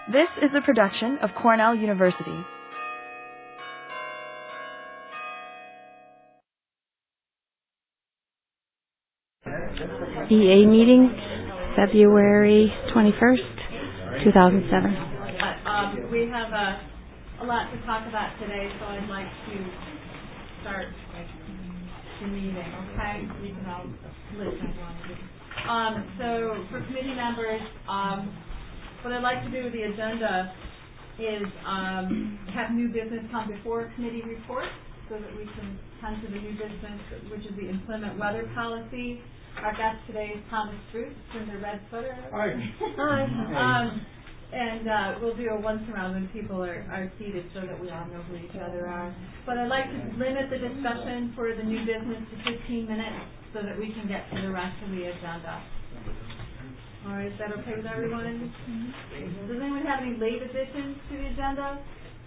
This is a production of Cornell University. EA meeting, February 21st, 2007. We have a lot to talk about today, so I'd like to start the meeting, okay? You can all listen if you want to. So for committee members, what I'd like to do with the agenda is have new business come before committee reports so that we can come to the new business, which is the employment weather policy. Our guest today is Thomas Bruce in the red sweater. Hi. Hi. And we'll do a once around when people are seated so that we all know who each other are. But I'd like to limit the discussion for the new business to 15 minutes so that we can get to the rest of the agenda. All right, is that okay with everyone? Mm-hmm. Does anyone have any late additions to the agenda?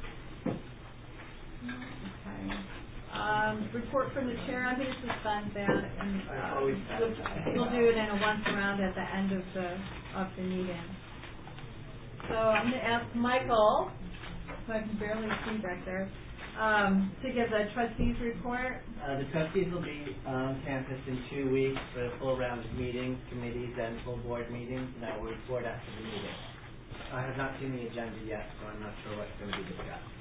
Okay. Report from the chair. I'm going to suspend that, and we'll do it in a once around at the end of the meeting. So I'm going to ask Michael, who I can barely see back there, to give the trustees report. The trustees will be on campus in 2 weeks for a full round of meetings, committees, and full board meetings, and I will report after the meeting. I have not seen the agenda yet, so I'm not sure what's going to be discussed.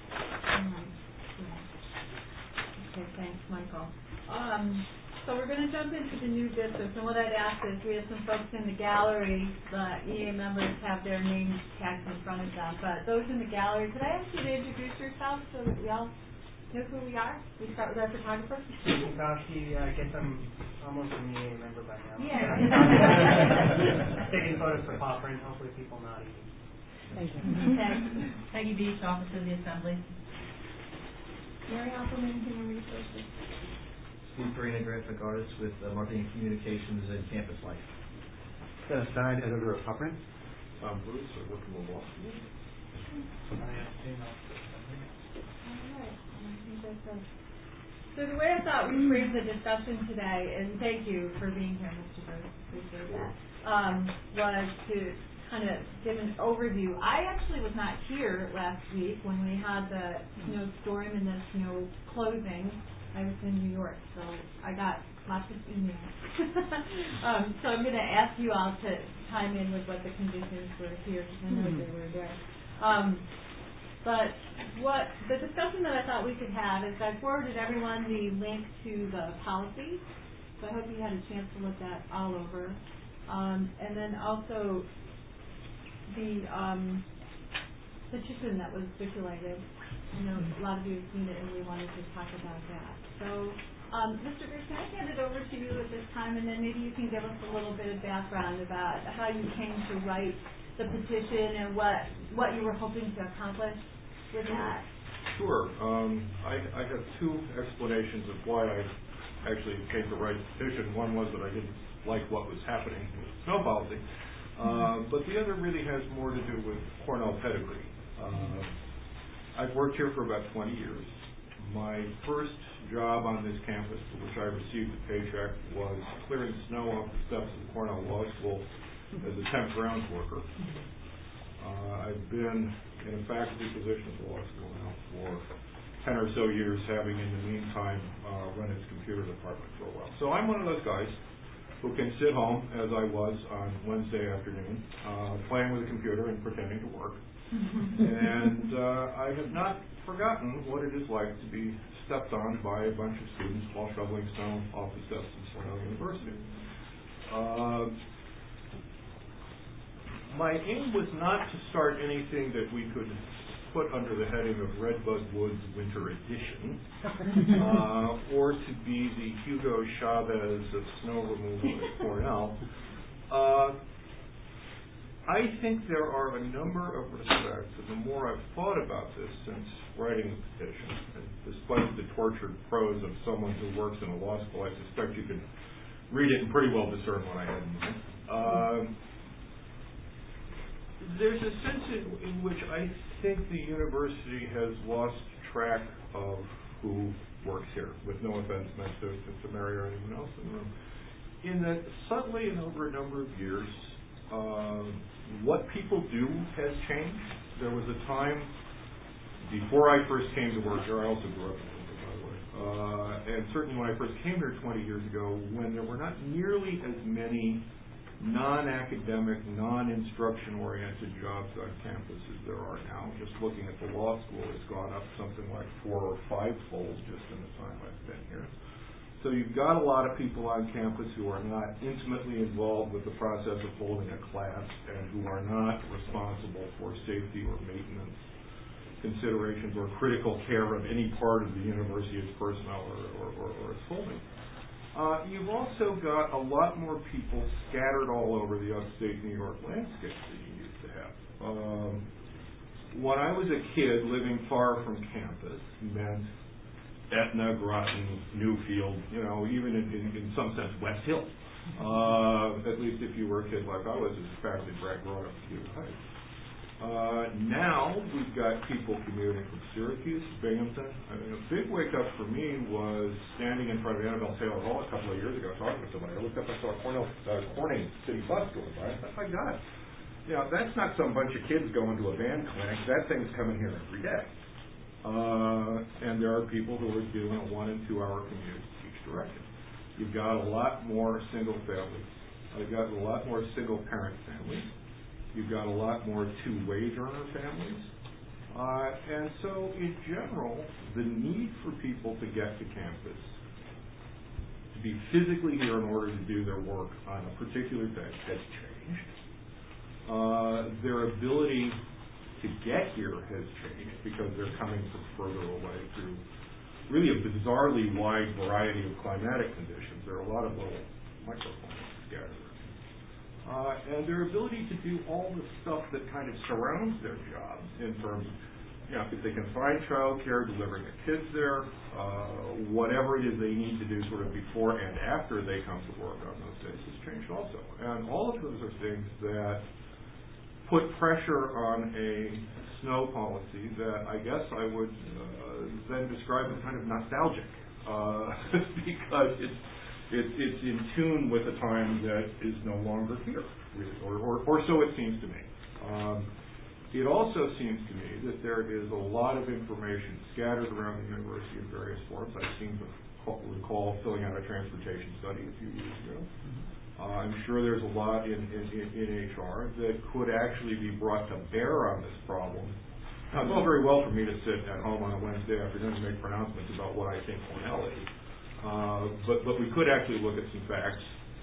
Okay, thanks, Michael. So we're going to jump into the new business, and what I'd ask is we have some folks in the gallery. The EA members have their names tagged in front of them, but those in the gallery, could I ask you to introduce yourself so that we all know who we are? We start with our photographer. I guess I'm almost an EA member by now. Yeah. Taking photos for pop print, hopefully people nodding. Thank you. Okay. Peggy Beach, Office of the Assembly. Mary Appleman, Human Resources. Steve Farina, graphic artist with Marketing and Communications and Campus Life. Dennis Stein, editor of Pop Print. Tom Bruce, I work in the law school. So the way I thought we'd frame the discussion today, and thank you for being here, Mr. Bruce, appreciate that, was to kind of give an overview. I actually was not here last week when we had the snowstorm and the snow closing. I was in New York, so I got lots of emails. So I'm going to ask you all to chime in with what the conditions were here, because I know they were there. But what the discussion that I thought we could have is I forwarded everyone the link to the policy, so I hope you had a chance to look that all over. And then also the petition that was circulated. I know a lot of you have seen it, and we wanted to talk about that. So, Mr. Bruce, can I hand it over to you at this time, and then maybe you can give us a little bit of background about how you came to write the petition and what you were hoping to accomplish with that? Sure. I have two explanations of why I actually came to write the petition. One was that I didn't like what was happening with the snow policy, but the other really has more to do with Cornell pedigree. I've worked here for about 20 years. My first job on this campus, for which I received a paycheck, was clearing snow off the steps of the Cornell Law School as a temp grounds worker. I've been in a faculty position at the law school now for 10 or so years, having in the meantime run its computer department for a while. So I'm one of those guys who can sit home, as I was on Wednesday afternoon, playing with a computer and pretending to work. And I have not forgotten what it is like to be stepped on by a bunch of students while shoveling snow off the steps of Cornell University. My aim was not to start anything that we could put under the heading of Redbud Woods Winter Edition, or to be the Hugo Chavez of snow removal at Cornell. I think there are a number of respects, and the more I've thought about this since writing the petition, and despite the tortured prose of someone who works in a law school, I suspect you can read it and pretty well discern what I had in mind. There's a sense in which I think the university has lost track of who works here, with no offense meant to Mary or anyone else in the room. In that subtly and over a number of years, what people do has changed. there was a time before I first came to work here. I also grew up in Lincoln, by the way, and certainly when I first came here 20 years ago, when there were not nearly as many non-academic, non-instruction-oriented jobs on campus as there are now. Just looking at the law school, it's gone up something like 4 or 5-fold just in the time I've been here. So you've got a lot of people on campus who are not intimately involved with the process of holding a class and who are not responsible for safety or maintenance considerations or critical care of any part of the university, its personnel, or its holding. You've also got a lot more people scattered all over the upstate New York landscape than you used to have. When I was a kid, living far from campus meant Etna, Groton, Newfield, even in some sense West Hill. At least if you were a kid like I was, as a faculty grad growing up in Cleveland Heights. Now we've got people commuting from Syracuse, Binghamton. I mean, a big wake up for me was standing in front of Annabelle Taylor Hall a couple of years ago talking to somebody. I looked up and saw a Corning City bus going by. I thought, my God, that's not some bunch of kids going to a band clinic. That thing's coming here every day. And there are people who are doing a 1- and 2-hour commute each direction. You've got a lot more single families. You've got a lot more single parent families. You've got a lot more 2-wage earner families. And so, in general, the need for people to get to campus, to be physically here in order to do their work on a particular day, has changed. Their ability to get here has changed because they're coming from further away through really a bizarrely wide variety of climatic conditions. There are a lot of little microclimates scattered. And their ability to do all the stuff that kind of surrounds their jobs in terms of, if they can find childcare, delivering the kids there, whatever it is they need to do sort of before and after they come to work on those days has changed also. And all of those are things that put pressure on a snow policy that I guess I would then describe as kind of nostalgic because it's in tune with a time that is no longer here, really, or so it seems to me. It also seems to me that there is a lot of information scattered around the university in various forms. I seem to recall filling out a transportation study a few years ago. I'm sure there's a lot in HR that could actually be brought to bear on this problem. Now, it's all very well for me to sit at home on a Wednesday afternoon and make pronouncements about what I think Cornell is. But we could actually look at some facts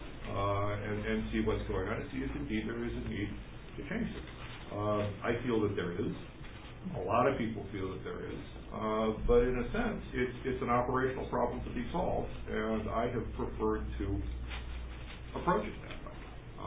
and see what's going on and see if indeed there is a need to change it. I feel that there is. A lot of people feel that there is. But in a sense, it's an operational problem to be solved, and I have preferred to approach it that way.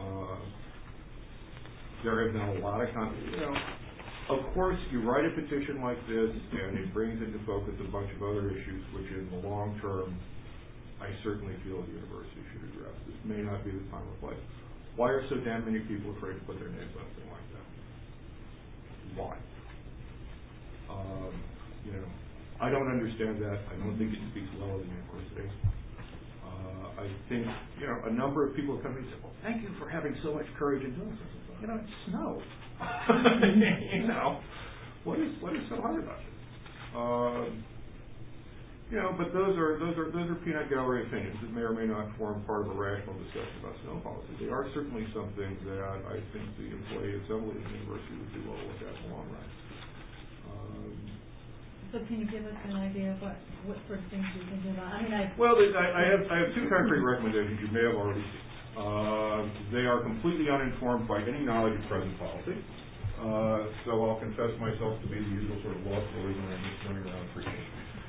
There have been a lot of of course, you write a petition like this, and it brings into focus a bunch of other issues, which in the long term, I certainly feel the university should address. This may not be the time or place. Why are so damn many people afraid to put their names on something like that? Why? I don't understand that. I don't think it speaks well of the university. I think, a number of people come and say, well, thank you for having so much courage in doing something. It's snow. What is so hard about it? But those are peanut gallery opinions that may or may not form part of a rational discussion about snow policy. They are certainly something that I think the employee assembly at the university would do well with that in the long run. So can you give us an idea of what sort of things you're thinking about? I have 2 concrete recommendations you may have already seen. They are completely uninformed by any knowledge of present policy. So I'll confess myself to be the usual sort of law school ignorant just running around preaching.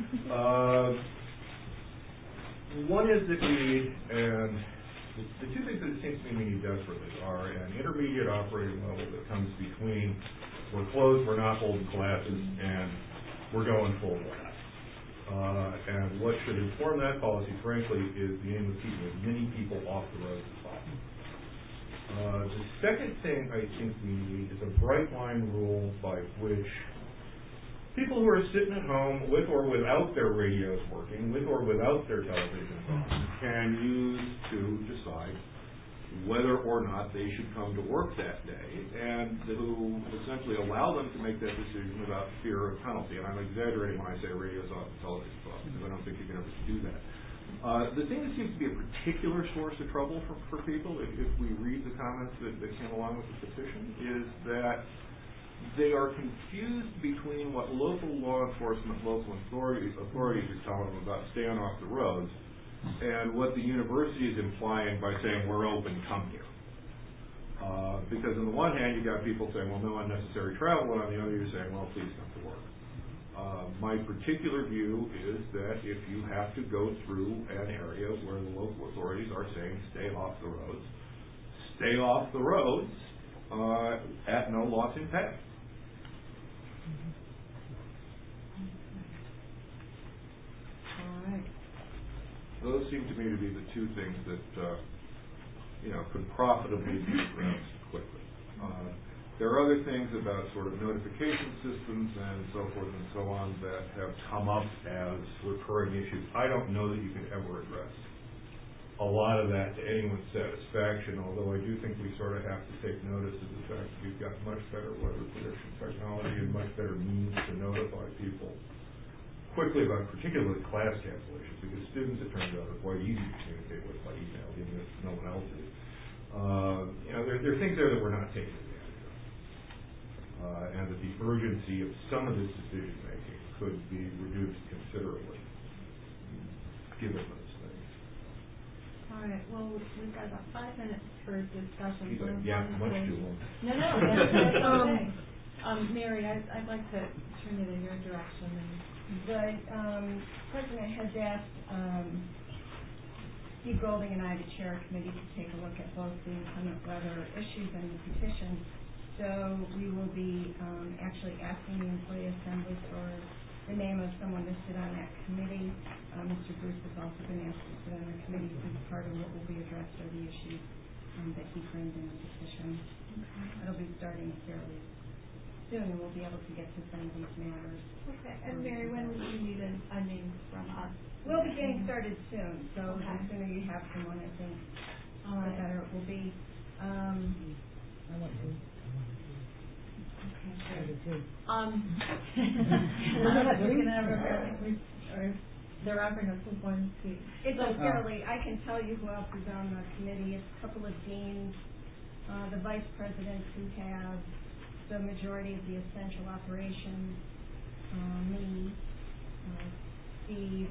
One is that we need, and the 2 things that it seems to me we need desperately are an intermediate operating level that comes between we're closed, we're not holding classes, and we're going full blast. And what should inform that policy, frankly, is the aim of keeping as many people off the road as possible. The second thing I think we need is a bright line rule by which people who are sitting at home with or without their radios working, with or without their televisions on, can use to decide whether or not they should come to work that day, and who essentially allow them to make that decision without fear of penalty. And I'm exaggerating when I say radios off and television off, because I don't think you can ever do that. The thing that seems to be a particular source of trouble for people, if we read the comments that came along with the petition, is that they are confused between what local law enforcement, local authorities are telling them about staying off the roads, and what the university is implying by saying we're open, come here. Because on the one hand, you got people saying, well, no unnecessary travel, and on the other, you're saying, well, please come to work. My particular view is that if you have to go through an area where the local authorities are saying stay off the roads at no loss in pay. All right. Those seem to me to be the two things that could profitably be addressed quickly. There are other things about sort of notification systems and so forth and so on that have come up as recurring issues. I don't know that you can ever address a lot of that to anyone's satisfaction, although I do think we sort of have to take notice of the fact that we've got much better weather prediction technology and much better means to notify people quickly about particularly class cancellations, because students, it turns out, are quite easy to communicate with by email, even if no one else is. There are things there that we're not taking advantage of. And that the urgency of some of this decision making could be reduced considerably given those things. All right. Well, we've got about 5 minutes for discussion. He's like, yeah, much too long. No, that's okay. Mary, I'd like to turn it in your direction. The President has asked Steve Golding and I, the chair of committee, to take a look at both the inclement weather issues and the petition. So we will be actually asking the employee assembly for the name of someone to sit on that committee. Mr. Bruce has also been asked to sit on the committee, since part of what will be addressed are the issues that he framed in the petition. Okay. It'll be starting fairly soon, and we'll be able to get to some of these matters. Okay. And Mary, when will you need a name from us? We'll be getting started soon, so the sooner you have someone, I think, the better it will be. I want to. They're offering us who's going to. It's a fairly, I can tell you who else is on the committee. It's a couple of deans, the vice presidents who have the majority of the essential operations, me, Steve,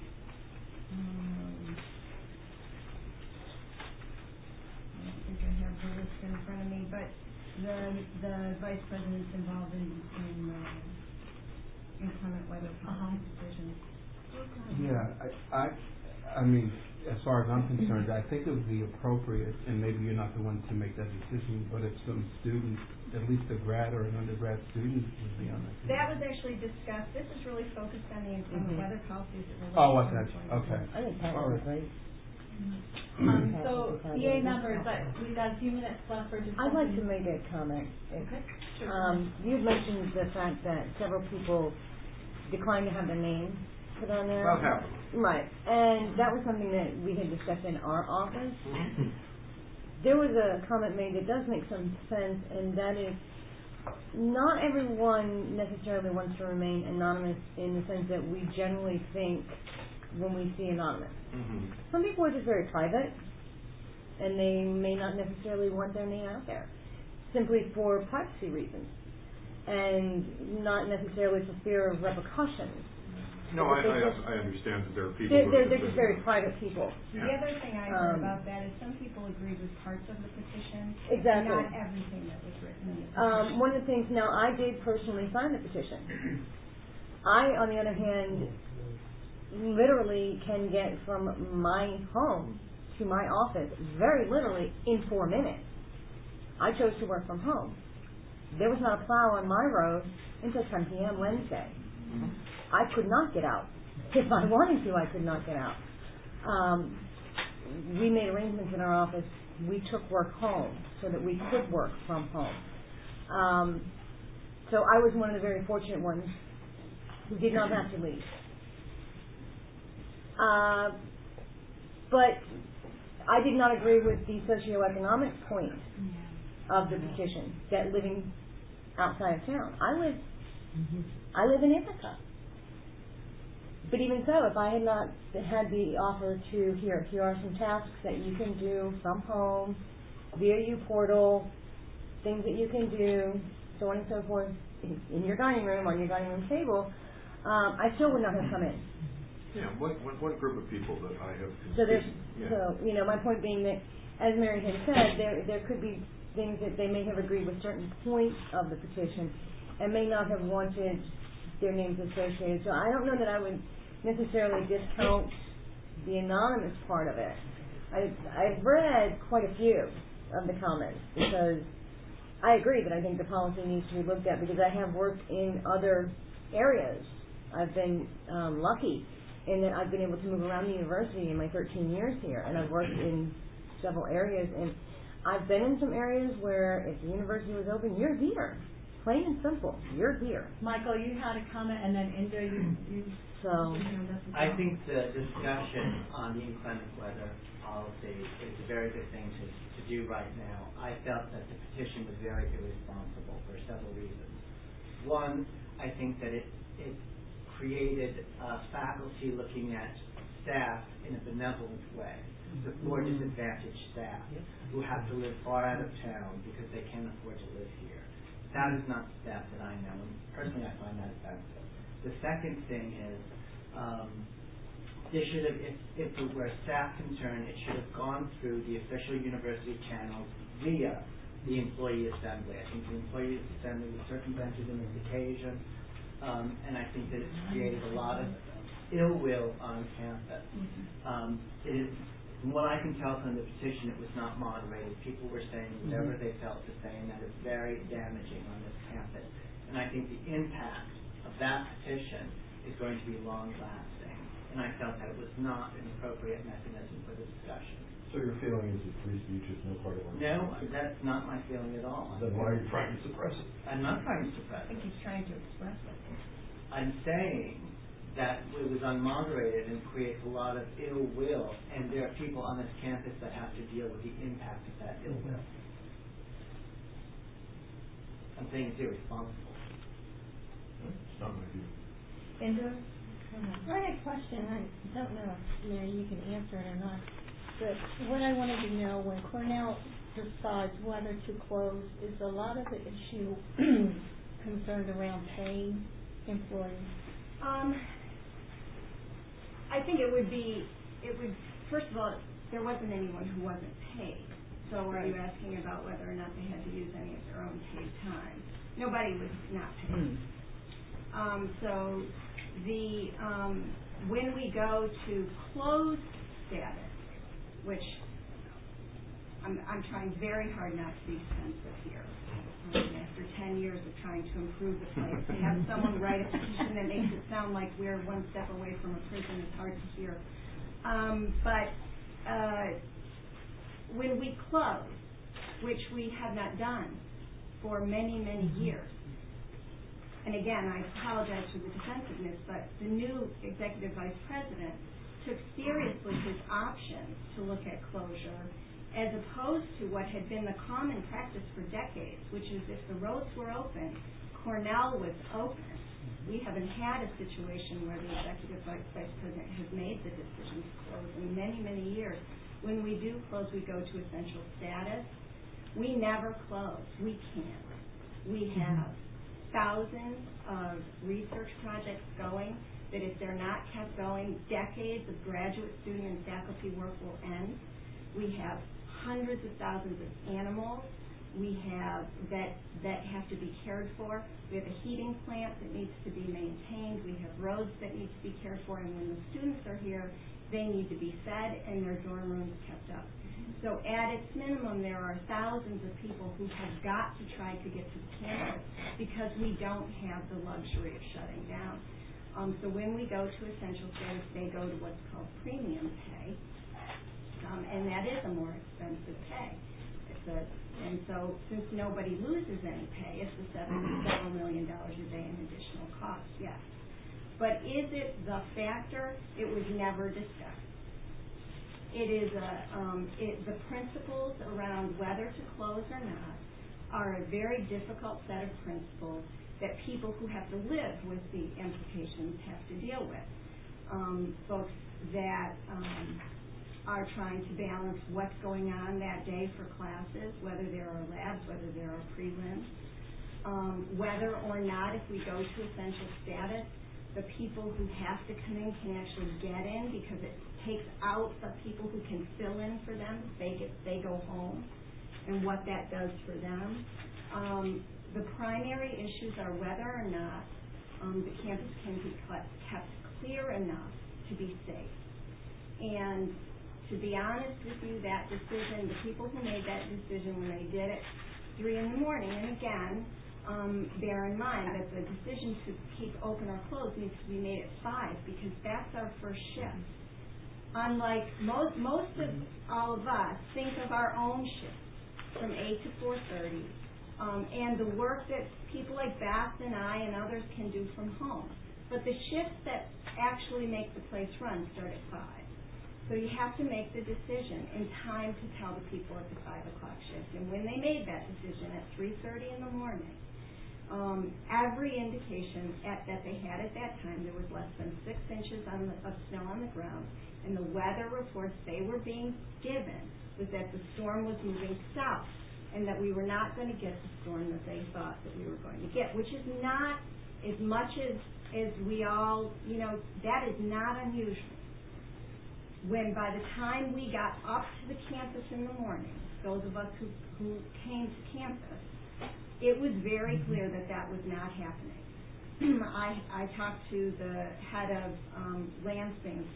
I don't think I have the list in front of me, but the vice president's involved in inclement weather decisions. Yeah, I mean, as far as I'm concerned, I think it would be appropriate, and maybe you're not the one to make that decision, but if some students, at least a grad or an undergrad student, would be on that committee. That was actually discussed. This is really focused on the inclement weather policies that we're Oh, okay. Okay. I think that would be great. So, EA members, we've got a few minutes left for discussion. I'd like to make a comment. Okay, sure. You've mentioned the fact that several people declined to have their names put on there. That happened. Right, and that was something that we had discussed in our office. There was a comment made that does make some sense, and that is not everyone necessarily wants to remain anonymous in the sense that we generally think when we see anonymous. Mm-hmm. Some people are just very private, and they may not necessarily want their name out there, simply for privacy reasons, and not necessarily for fear of repercussions. No, I understand that there are people. They're just very private people. The other thing I heard about that is some people agreed with parts of the petition, exactly. not everything that was written in the petition. One of the things, now I did personally sign the petition. I, on the other hand, literally can get from my home to my office, very literally, in 4 minutes. I chose to work from home. There was not a plow on my road until 10 p.m. Wednesday. Mm-hmm. I could not get out. If I wanted to, I could not get out. We made arrangements in our office. We took work home so that we could work from home. So I was one of the very fortunate ones who did not have to leave. But I did not agree with the socioeconomic point of the petition, that living outside of town. I live in Ithaca. But even so, if I had not had the offer to, here are some tasks that you can do from home, via U-Portal, things that you can do, so on and so forth, in your dining room, on your dining room table, I still would not have come in. Yeah, one group of people that I have So there's, yeah. so, you know, my point being that, as Mary had said, there could be things that they may have agreed with certain points of the petition and may not have wanted their names associated. So I don't know that I would necessarily discount the anonymous part of it. I've read quite a few of the comments because I agree that I think the policy needs to be looked at because I have worked in other areas. I've been lucky in that I've been able to move around the university in my 13 years here, and I've worked in several areas, and I've been in some areas where if the university was open, you're here. Plain and simple, you're here. Michael, you had a comment, and then Indo, you So I think the discussion on the inclement weather policy is a very good thing to do right now. I felt that the petition was very irresponsible for several reasons. One, I think that it created faculty looking at staff in a benevolent way, the more disadvantaged staff who have to live far out of town because they can't afford to live here. That is not the staff that I know, and personally I find that offensive. The second thing is, there should have, if it were a staff concern, it should have gone through the official university channels via the employee assembly. I think the employee assembly was circumvented in this occasion, and I think that it's created a lot of ill will on campus. It is, from what I can tell from the petition, it was not moderated. People were saying whatever they felt to say, and that is very damaging on this campus. And I think the impact of that petition is going to be long-lasting. And I felt that it was not an appropriate mechanism for the discussion. So your feeling is that free speech is no part of our No, that's not my feeling at all. Then why are you trying to suppress it? I'm not trying to suppress I think it. he's trying to express it. I'm saying that it was unmoderated and creates a lot of ill will, and there are people on this campus that have to deal with the impact of that ill will. I'm saying it's irresponsible. It's not my view. Indo? I had a question. I don't know if Mary you can answer it or not. But what I wanted to know, when Cornell decides whether to close, is a lot of the issue concerned around paying employees? I think it would, first of all, there wasn't anyone who wasn't paid. So are you asking about whether or not they had to use any of their own paid time? Nobody was not paid. So when we go to closed status, which I'm trying very hard not to be defensive here. After 10 years of trying to improve the place, to have someone write a petition that makes it sound like we're one step away from a prison is hard to hear. But when we close, which we have not done for many, many years, and again, I apologize for the defensiveness, but the new executive vice president took seriously his options to look at closure, as opposed to what had been the common practice for decades, which is if the roads were open, Cornell was open. We haven't had a situation where the executive vice president has made the decision to close in many, many years. When we do close, we go to essential status. We never close. We can't. We have thousands of research projects going that if they're not kept going, decades of graduate student and faculty work will end. We have hundreds of thousands of animals we have that have to be cared for. We have a heating plant that needs to be maintained. We have roads that need to be cared for. And when the students are here, they need to be fed and their dorm rooms kept up. So at its minimum, there are thousands of people who have got to try to get to the campus because we don't have the luxury of shutting down. So when we go to essential status, they go to what's called premium pay. And that is a more expensive pay. And so since nobody loses any pay, it's several $1 million a day in additional costs, yes. But is it the factor? It was never discussed. the principles around whether to close or not are a very difficult set of principles that people who have to live with the implications have to deal with. Folks that are trying to balance what's going on that day for classes, whether there are labs, whether there are prelims, whether or not if we go to essential status, the people who have to come in can actually get in because it takes out the people who can fill in for them. They go home, and what that does for them. The primary issues are whether or not the campus can be kept clear enough to be safe. And to be honest with you, that decision, the people who made that decision when they did it 3 in the morning, and again, bear in mind that the decision to keep open or close needs to be made at 5 because that's our first shift. Unlike most of all of us think of our own shift from 8 to 4:30, and the work that people like Beth and I and others can do from home. But the shifts that actually make the place run start at 5. So you have to make the decision in time to tell the people at the 5 o'clock shift. And when they made that decision at 3:30 in the morning, every indication that they had at that time, there was less than 6 inches of snow on the ground, and the weather reports they were being given was that the storm was moving south, and that we were not going to get the storm that they thought that we were going to get, which is not as much as we all, that is not unusual. When by the time we got up to the campus in the morning, those of us who came to campus, it was very clear that was not happening. I talked to the head of Lansing's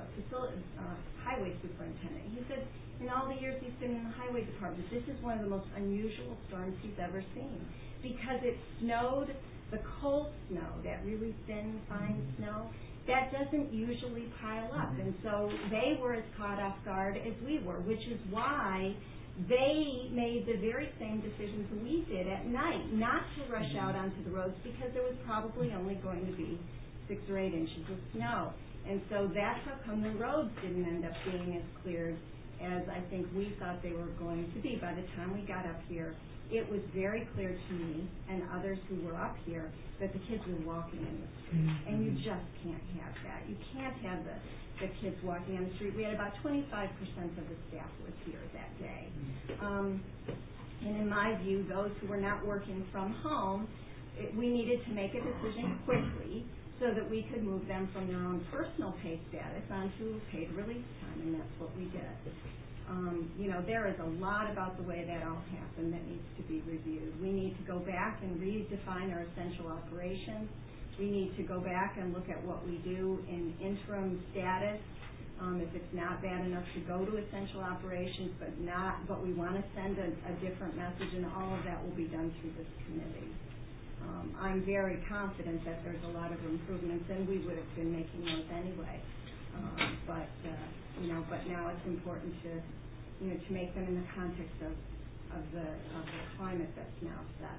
highway superintendent. He said in all the years he's been in the highway department, this is one of the most unusual storms he's ever seen because it snowed, the cold snow, that really thin, fine snow, that doesn't usually pile up. And so they were as caught off guard as we were, which is why they made the very same decisions we did at night, not to rush out onto the roads because there was probably only going to be 6 or 8 inches of snow. And so that's how come the roads didn't end up being as cleared as I think we thought they were going to be. By the time we got up here, it was very clear to me and others who were up here that the kids were walking in the street. And you just can't have that. You can't have the kids walking on the street. We had about 25% of the staff was here that day. And in my view, those who were not working from home, we needed to make a decision quickly so that we could move them from their own personal pay status onto paid release time, and that's what we did. There is a lot about the way that all happened that needs to be reviewed. We need to go back and redefine our essential operations. We need to go back and look at what we do in interim status. If it's not bad enough to go to essential operations, but we want to send a different message, and all of that will be done through this committee. I'm very confident that there's a lot of improvements, and we would have been making those anyway. But now it's important to make them in the context of the climate that's now set.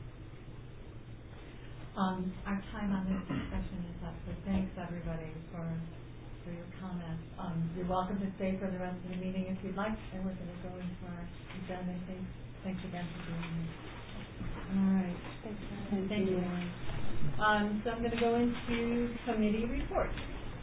Our time on this discussion is up, so thanks everybody for your comments. You're welcome to stay for the rest of the meeting if you'd like, and we're going to go into our agenda. Thanks again for being here. All right. Thank you. So I'm going to go into committee reports.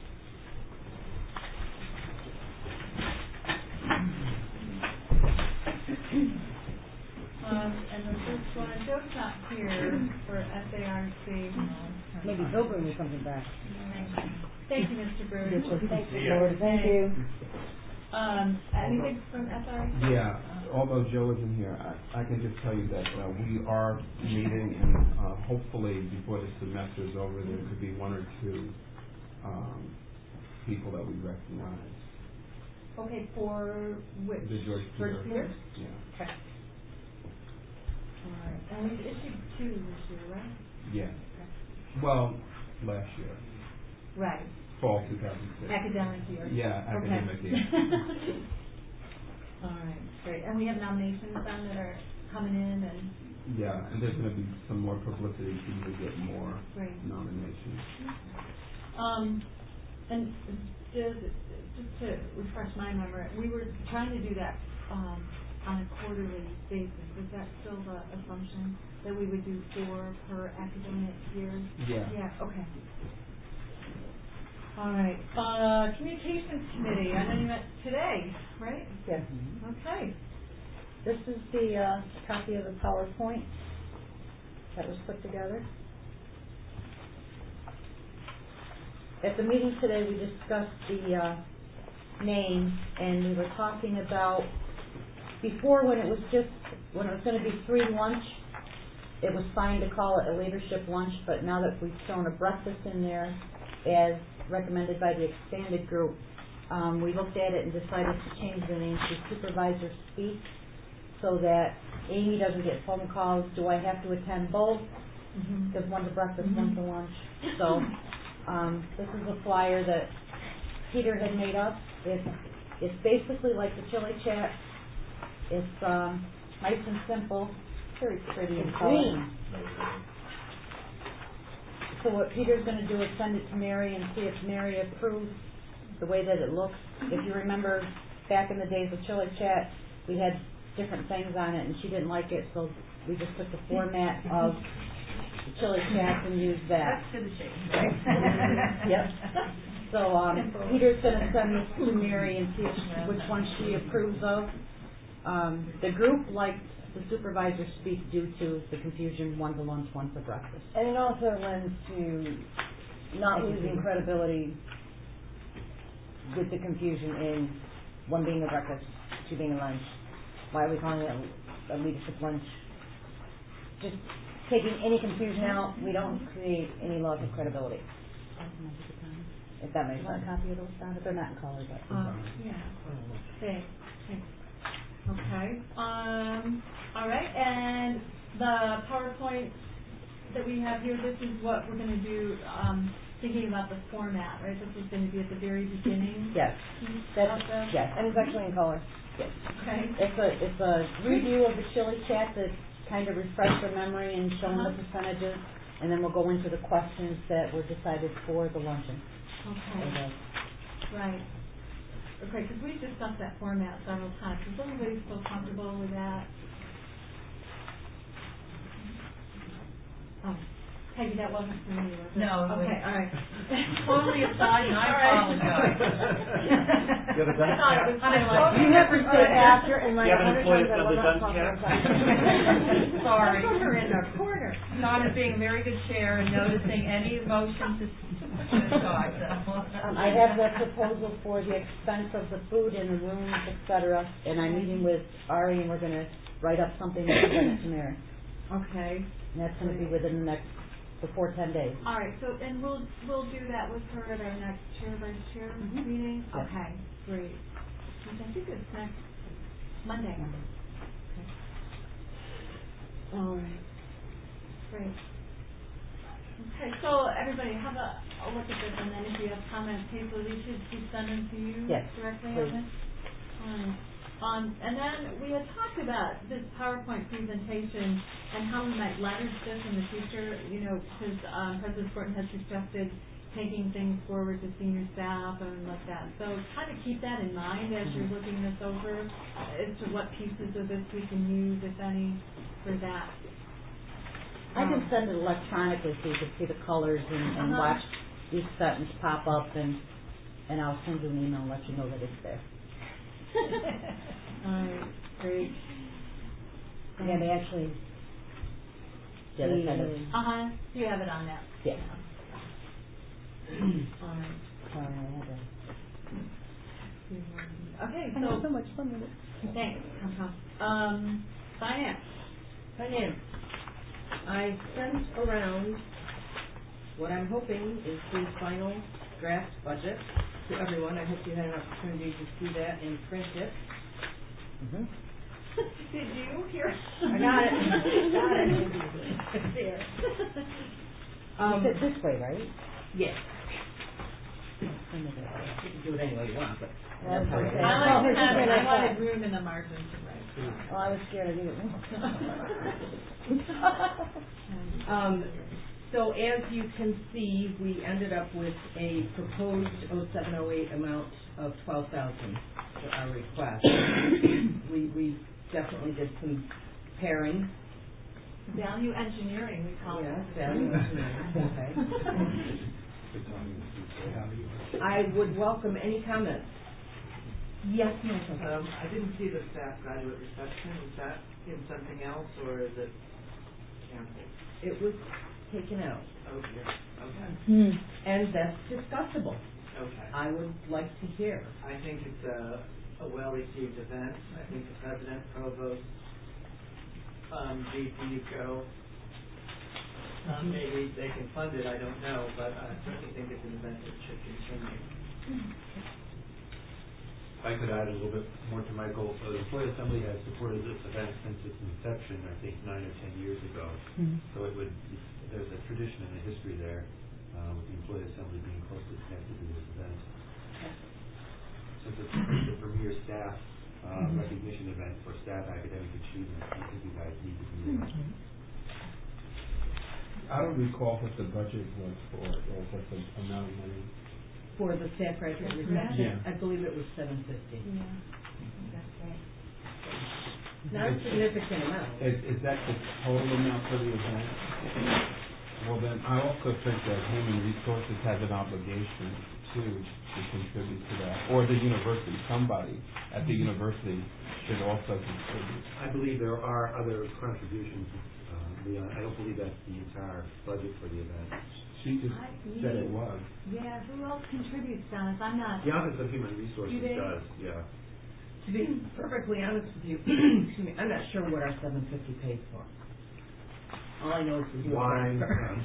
And the first one, Joe's not here for SARC. Maybe he'll bring me something back. Thank you, Mr. Bruce. Thank you. Anything from SRC? Yeah, although Joe isn't here, I can just tell you that we are meeting, and hopefully before the semester is over, there could be 1 or 2 people that we recognize. Okay, for which? The George Peter. Yeah. Okay. All right. And we've issued 2 this year, right? Yeah. Okay. Well, last year. Right. Fall 2006. Academic year. Yeah, academic year. All right, great. And we have nominations then that are coming in, and yeah, and there's going to be some more publicity so you will get more nominations. And just to refresh my memory, we were trying to do that on a quarterly basis. Is that still the assumption that we would do 4 per academic year? Yeah. Yeah, okay. All right. Communications Committee, I know you met today, right? Yes. Okay. This is the copy of the PowerPoint that was put together. At the meeting today, we discussed the name, and we were talking about before when it was going to be free lunch, it was fine to call it a leadership lunch, but now that we've thrown a breakfast in there as recommended by the expanded group, we looked at it and decided to change the name to Supervisor Speak so that Amy doesn't get phone calls, do I have to attend both? Because one's a breakfast, one's a lunch. So this is a flyer that Peter had made up. It's basically like the Chili Chat. It's nice and simple, very pretty and green. So what Peter's going to do is send it to Mary and see if Mary approves the way that it looks. If you remember back in the days of Chili Chat, we had different things on it and she didn't like it, so we just took the format of the Chili Chat and used that. That's to the shade. Yep. So Peter's going to send this to Mary and see which one she approves of. The group liked the Supervisor Speak due to the confusion, one to lunch, one for breakfast. And it also lends to not losing credibility with the confusion in one being a breakfast, 2 being a lunch. Why are we calling it a leadership lunch? Just taking any confusion out, we don't create any loss of credibility. If that makes sense. Want a copy of those, Donna? They're not in color, but. Yeah. Thanks. Okay. All right. And the PowerPoint that we have here, this is what we're going to do, thinking about the format, right? This is going to be at the very beginning. Yes. Yes. And it's actually in color. Yes. Okay. It's a review of the Chili Chat to kind of refresh the memory and show them the percentages, and then we'll go into the questions that were decided for the luncheon. Okay. Right. Okay, because we've discussed that format several times. Is everybody still comfortable with that? Oh, Peggy, that wasn't for me, was it? No. Okay, all right. Totally aside, and I apologize. You have a done I thought it was kind of like, You have to say after and like You have an 100 employee times I that will does not talk done about Sorry. put her in the corner. Not as being a very good chair and noticing any emotion to side. I have the proposal for the expense of the food in the rooms, etc. And I'm meeting with Ari, and we're going to write up something and present it to Mary. Okay. And that's going to be within the next, before 10 days. All right, so, and we'll do that with her at our next chair vice chair meeting? Yes. Okay, great. Which I think it's next Monday. Okay. All right. Great. Okay, so everybody have a look at this, and then if you have comments, please, we should send them to you Yes, directly please. on this. And then we had talked about this PowerPoint presentation and how we might leverage this in the future, because President Sporton has suggested taking things forward to senior staff and like that. So kind of keep that in mind as you're looking this over as to what pieces of this we can use, if any, for that. I can send it electronically so you can see the colors and watch each sentence pop up, and I'll send you an email and let you know that it's there. All right, great. Yeah, they actually did it kind of. You have it on that. Yeah. All right. Okay, I had so so much fun with it. thanks. Finance. I sent around what I'm hoping is the final draft budget to everyone. I hope you had an opportunity to see that and print it. Did you hear? I got it. It's there. It's this way, right? Yes. You You can do it any way you want, but Well, that's how it is. I wanted room in the margin to write. Oh, I was scared of you. So as you can see, we ended up with a proposed 0708 amount of 12,000 for our request. We definitely did some pairing. Value engineering, we call Yes, it. value engineering, okay. I would welcome any comments. Yes, Michael. I didn't see the staff graduate reception. Is that in something else, or is it canceled? It was taken out. Oh, dear. Okay. And that's discussable. Okay. I would like to hear. I think it's a well-received event. I think the president, provost, VP, UCO, maybe they can fund it, I don't know, but I certainly think it's an event that should continue. If I could add a little bit more to Michael, the Employee Assembly has supported this event since its inception, I think 9 or 10 years ago. So there's a tradition and a history there, with the Employee Assembly being closely connected to this event. Since it's the premier staff recognition event for staff academic achievement, I think you guys need to be there. I don't recall what the budget was for, or what the amount of money. For the staff graduate reception, Yeah. I believe it was $750. Yeah, that's right. Not a significant amount. Is that the total amount for the event? Well, then I also think that Human Resources has an obligation to contribute to that, or the university. Somebody at the university should also contribute. I believe there are other contributions. I don't believe that's the entire budget for the event. She just said it was. Yeah, who else contributes, Dennis? I'm not. The Office of Human Resources does, yeah. To be perfectly honest with you, excuse me, I'm not sure what our $750 pays for. All I know is to do wine.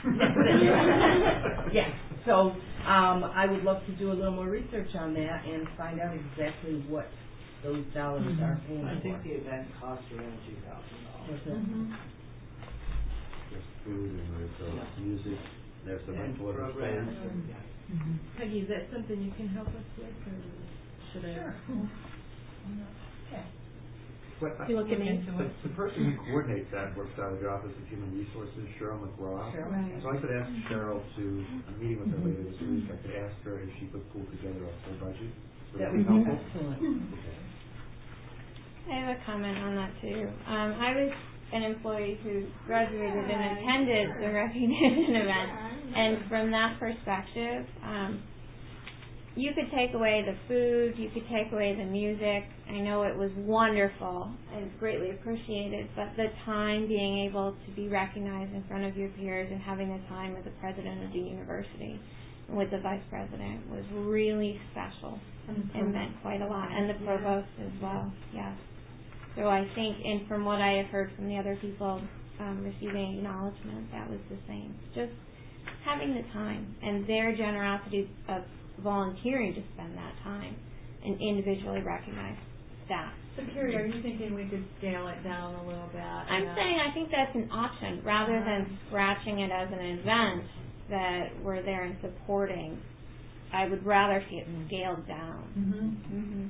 Yeah. So I would love to do a little more research on that and find out exactly what those dollars are paying I for. think the event costs around $2,000. There's food and there's music. There's some influence programs. Peggy, is that something you can help us with, or should I? Sure. Okay. But You looking into it? the person who coordinates that works out of the Office of Human Resources, Cheryl McGraw. Right. So I could ask Cheryl to, I'm meeting with her later this week, I could ask her if she could pull together a full budget. That would be excellent. Okay. I have a comment on that too. I was an employee who graduated and attended the recognition event, and from that perspective, you could take away the food, you could take away the music. I know it was wonderful and greatly appreciated, but the time being able to be recognized in front of your peers and having the time with the president of the university and with the vice president was really special and meant quite a lot, and the provost as well, yes. So I think, and from what I have heard from the other people receiving acknowledgement, that was the same. Just having the time and their generosity of volunteering to spend that time and individually recognize staff. So Carrie, are you thinking we could scale it down a little bit? I'm saying I think that's an option rather than scratching it as an event that we're there and supporting. I would rather see it scaled down.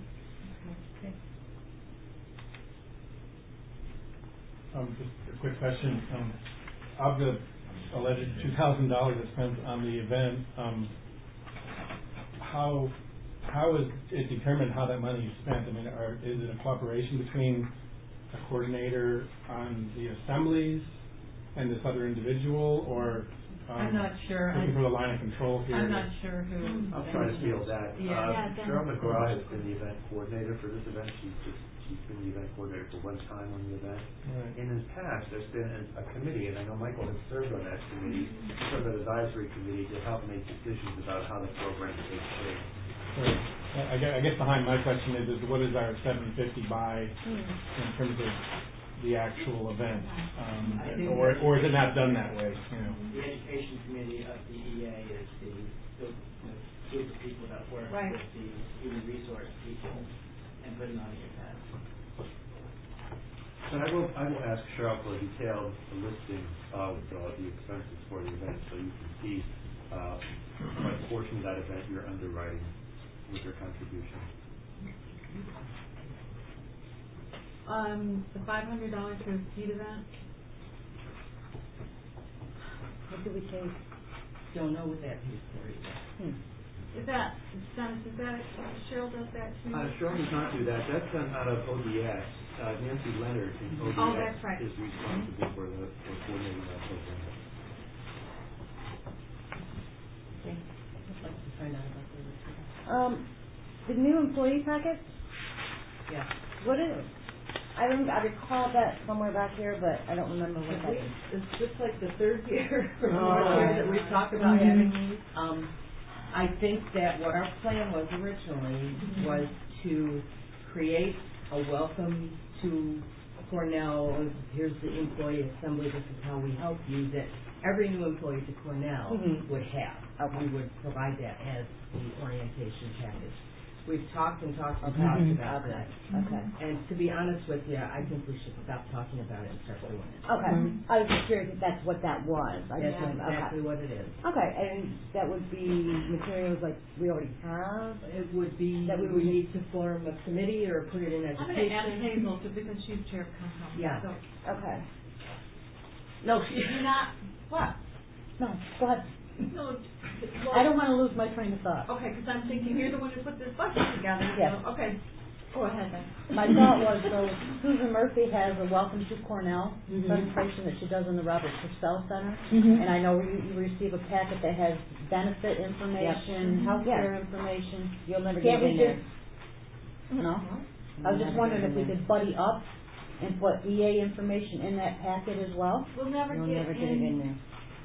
Just a quick question. Of the alleged $2,000 that's spent on the event, how is it determined how that money is spent? I mean, is it a cooperation between a coordinator on the assemblies and this other individual, or I'm not sure. looking for the line of control here? I'm not sure who. I'll try to field that. Yeah. Cheryl McGraw has been the event coordinator for this event. She's been the event coordinator for one time on the event. Right. And in the past, there's been a committee, and I know Michael has served on that committee, sort of an advisory committee to help make decisions about how the program takes shape. Right. I guess behind my question is what is our $750 by in terms of the actual event, or is it not done that way? You know? The education committee of the EA is the group of people that work with the human resource people and putting on the event. So I will ask Cheryl for a detailed listing of the expenses for the event, so you can see what portion of that event you're underwriting with your contribution. The $500 for the seed event. What do we take? Don't know what that pays for either. Is that, Dennis, is that, Cheryl does that too? Cheryl does not do that. That's done out of ODS. Nancy Leonard in ODS Oh, that's right. is responsible for coordinating that program. Okay. The new employee packet? Yeah. What is it? I recall that somewhere back here, but I don't remember what that is. It's just like the third year or Oh. fourth year that we've talked about having these. I think that what our plan was originally was to create a welcome to Cornell. Here's the employee assembly. This is how we help you. That every new employee to Cornell would have. We would provide that as the orientation package. We've talked and talked and talked about that. Okay. And to be honest with you, I think we should stop talking about it and start doing it. Okay. I was just curious if that's what that was. That's exactly what it is. Okay, and that would be materials like we already have? It would be that we would need to form a committee or put it in I'm education. going to ask Hazel because she's chair of council. Yeah. So, Okay. No, you're not, what? No, go ahead. No, well, I don't want to lose my train of thought. Okay, because I'm thinking you're the one who put this budget together. Yes. So, okay, go ahead then. My thought was, so Susan Murphy has a Welcome to Cornell presentation that she does in the Robert Purcell Center. And I know you receive a packet that has benefit information, healthcare information. You'll never get it in there. No? I was just wondering if we could buddy up and put EA information in that packet as well. We'll never You'll get never get it in there.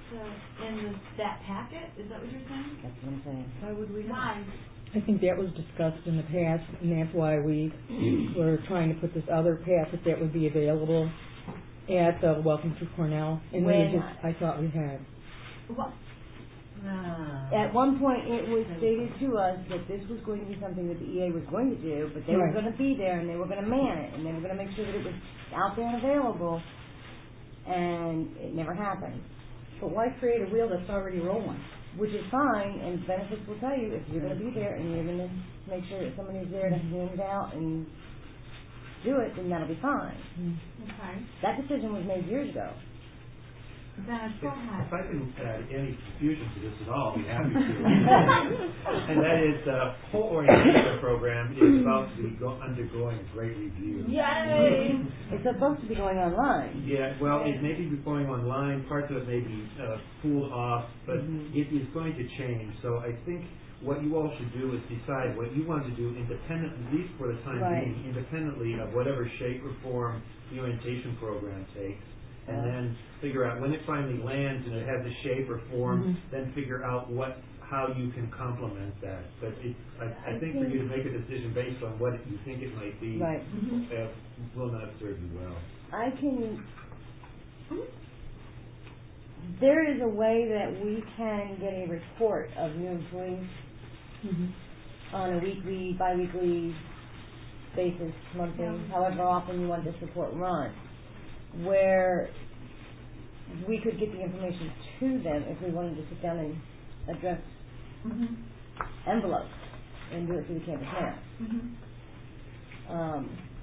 That packet? Is that what you're saying? That's what I'm saying. Why would we not? Why? I think that was discussed in the past, and that's why we were trying to put this other packet that would be available at the Welcome to Cornell. And I thought we had. What? At one point, it was stated to us that this was going to be something that the EA was going to do, but they were going to be there and they were going to man it and they were going to make sure that it was out there and available, and it never happened. But why create a wheel that's already rolling? Which is fine, and benefits will tell you if you're going to be there and you're going to make sure that somebody's there to hand it out and do it, then that'll be fine. Okay. That decision was made years ago. Dennis, go ahead. If I can add any confusion to this at all, I'll be happy to. And that is, the whole orientation program is about to be undergoing a great review. Yay! It's supposed to be going online. Yeah, well, it may be going online, parts of it may be pulled off, but it is going to change. So I think what you all should do is decide what you want to do independently, at least for the time being, independently of whatever shape or form the orientation program takes. And then figure out when it finally lands and it has a shape or form, then figure out how you can complement that. But I think for you to make a decision based on what you think it might be will not serve you well. There is a way that we can get a report of new employees on a weekly, bi-weekly basis, monthly, however often you want this report run, where we could get the information to them if we wanted to sit down and address envelopes and do it through the campus mail.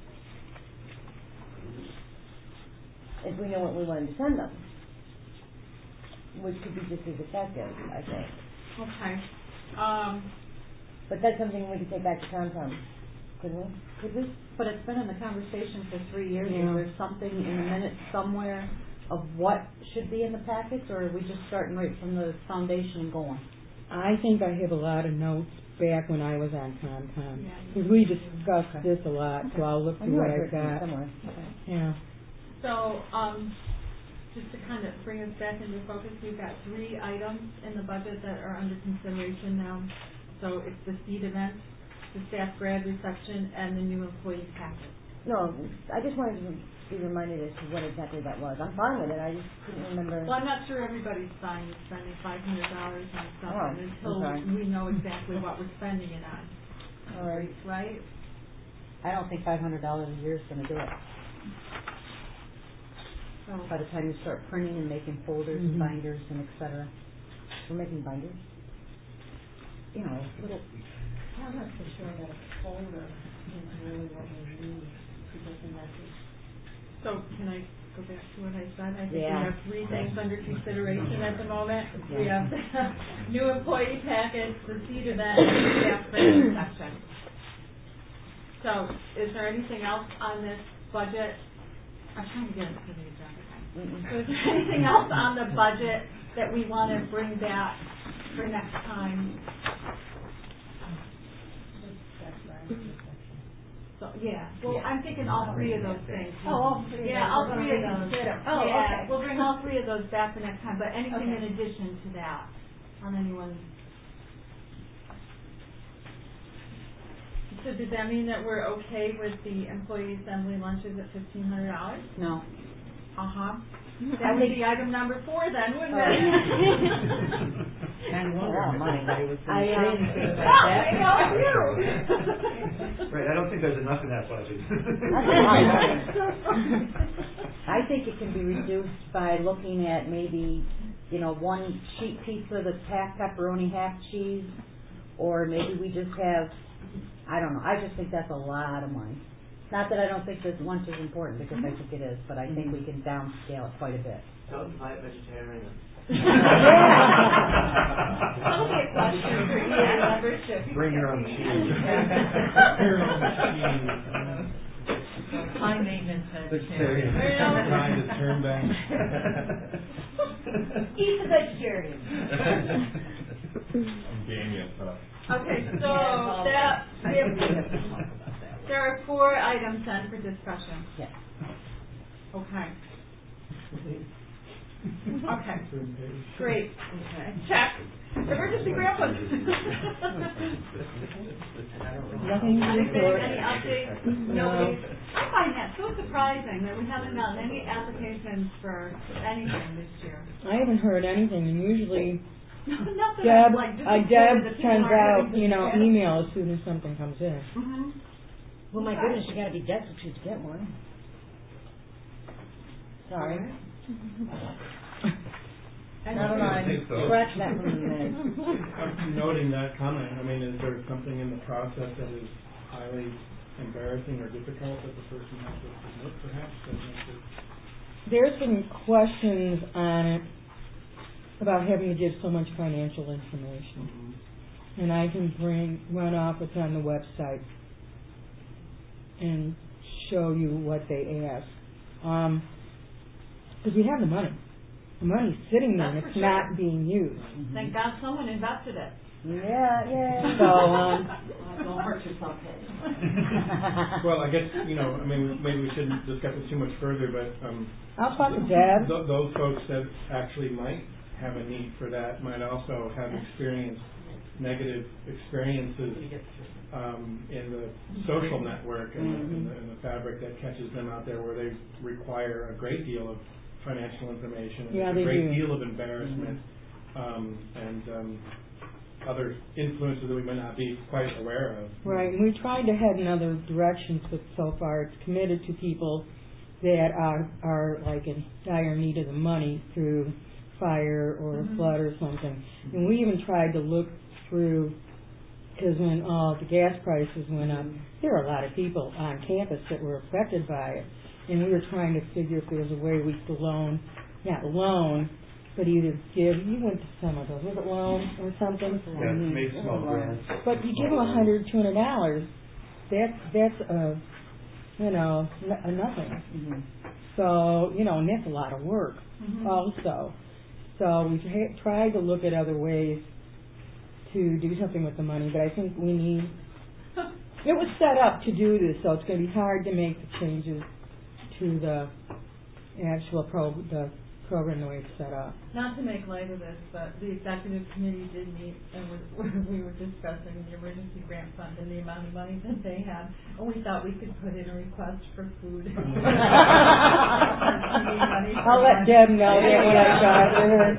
If we know what we wanted to send them, which could be just as effective, I think. Okay. But that's something we could take back to Tom. Could we? But it's been in the conversation for 3 years. Is there something in the minutes somewhere of what should be in the packets, or are we just starting right from the foundation and going? I think I have a lot of notes back when I was on ComCom. Because we discussed this a lot, so I'll look through what I've got. Yeah. So, just to kind of bring us back into focus, we've got 3 items in the budget that are under consideration now. So it's the seed event, the staff grad reception, and the new employee packet. No, I just wanted to be reminded as to what exactly that was. I'm fine with it. I just couldn't remember. Well, I'm not sure everybody's fine with spending $500 on something until we know exactly what we're spending it on. All right. Right? I don't think $500 a year is going to do it. So by the time you start printing and making folders and binders and et cetera. We're making binders? You know, little... I'm not so sure that a folder is really what we need to get the message. So can I go back to what I said. I think Yeah. we have 3 things under consideration at the moment. Yeah. We have the new employee package, the seat event, and the staff training section. So, is there anything else on this budget? I'm trying to get it to the agenda. So is there anything else on the budget that we want to bring back for next time? So, yeah, well, I'm thinking all 3 of those things. Oh, all 3 of Yeah, those. all 3 of those. Oh, Yeah, okay. we'll bring all 3 of those back for next time, but anything Okay. in addition to that on anyone? So does that mean that we're okay with the employee assembly lunches at $1,500? No. Uh-huh. That would be item number 4 then, wouldn't it? And a lot of money, but it was I know you. Right, I don't think there's enough in that budget. I think it can be reduced by looking at maybe, 1 sheet pizza that's half pepperoni, half cheese, or maybe we just have, I don't know, I just think that's a lot of money. Not that I don't think that lunch is important, because I think it is, but I think we can downscale it quite a bit. Don't invite vegetarians. That'll be a question for year membership. Bring your own cheese. High maintenance Vegetarian. vegetarian. Trying to turn back. Eat the vegetarian. I'm game yet, Okay, so there are 4 items then for discussion. Yes. Okay. Okay. Great. Okay. Check. Emergency grandpas. Nothing to report. Any updates? Nobody. I find that so surprising that we haven't gotten any applications for anything this year. I haven't heard anything, and usually Not that Deb, I'm, like, disappointed Deb that people sends aren't out, having success. email as soon as something comes in. Mhm. Well, my goodness, you gotta be destitute to get one. Sorry. Never mind. Scratch that from the minutes. I'm noting that comment. I mean, is there something in the process that is highly embarrassing or difficult that the person has to submit, perhaps? That makes it... There's some questions on it about having to give so much financial information. And I can run off what's on the website and show you what they ask. Because we have the money. The money's sitting there and That's it's for sure. not being used. Thank God someone invested it. Yeah. So, Don't hurt yourself, Well, I guess, maybe we shouldn't discuss it too much further, but I'll talk to Deb. those folks that actually might have a need for that might also have experienced negative experiences in the social network and the fabric that catches them out there, where they require a great deal of financial information, Yeah, a they great do. deal of embarrassment, and other influences that we may not be quite aware of. Right, and we tried to head in other directions, but so far it's committed to people that are like in dire need of the money through fire or a flood or something. And we even tried to look through, because when all the gas prices went up, there were a lot of people on campus that were affected by it. And we were trying to figure if there was a way we could not loan, but either give, you went to some of those, was it loan or something? Yeah, maybe small grants. But you give them $100, $200, that's nothing. So, and that's a lot of work also. So we tried to look at other ways to do something with the money, but I think we need, it was set up to do this, so it's going to be hard to make the changes to the actual the program the way it's set up. Not to make light of this, but the executive committee did meet and we were discussing the emergency grant fund and the amount of money that they had, and we thought we could put in a request for food. I'll let Deb know that when I talk to her.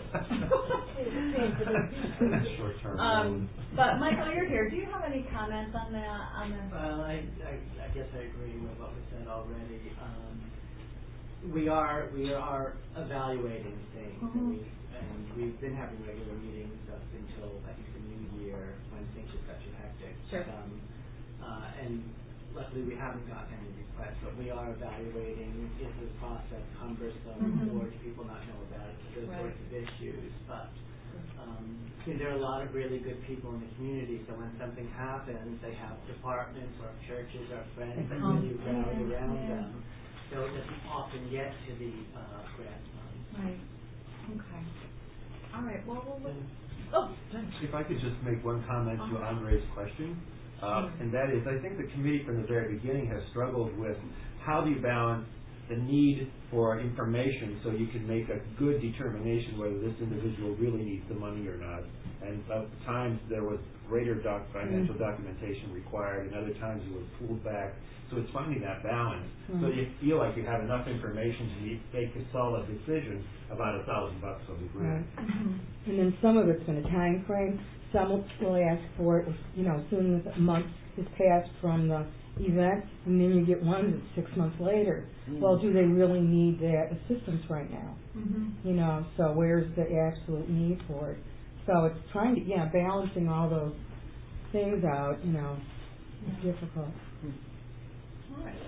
But Michael, you're here. Do you have any comments on that? Well, I guess I agree with what was said already. We are evaluating things, and we've been having regular meetings up until I think the new year when things just got too hectic. Sure. And luckily we haven't gotten any requests, but we are evaluating, is the process cumbersome, or do people not know about it, those sorts of issues. But there are a lot of really good people in the community, so when something happens, they have departments or churches or friends that really rally around them. So it doesn't often get to the grant funds. Right. Okay. All right. Well, if I could just make one comment to Andre's question, and that is, I think the committee from the very beginning has struggled with how do you balance the need for information so you can make a good determination whether this individual really needs the money or not. And at times there was greater financial documentation required, and other times you were pulled back. So it's finding that balance. So you feel like you have enough information to make a solid decision about $1,000 of the grant. And then some of it's been a time frame. Some will still ask for it, as soon as a month has passed from the event, and then you get one that's 6 months later. Well, do they really need that assistance right now? So where's the absolute need for it? So it's trying to, balancing all those things out, is difficult. All right.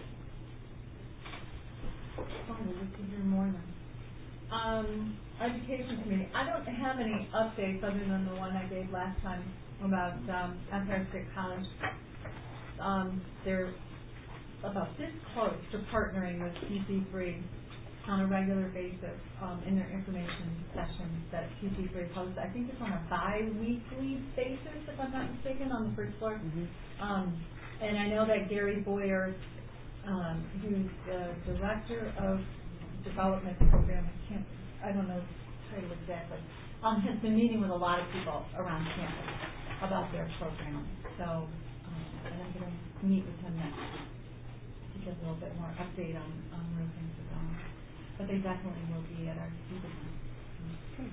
We'll get to hear more then. Education committee. I don't have any updates other than the one I gave last time about Empire State College. They're about this close to partnering with TC3 on a regular basis in their information sessions that TC3 hosts. I think it's on a bi-weekly basis, if I'm not mistaken, on the first floor. And I know that Gary Boyer, who's the director of development program, I don't know the title exactly, has been meeting with a lot of people around campus about their program. So, and I'm going to meet with him next week to get a little bit more update on where things are going. But they definitely will be at our student event.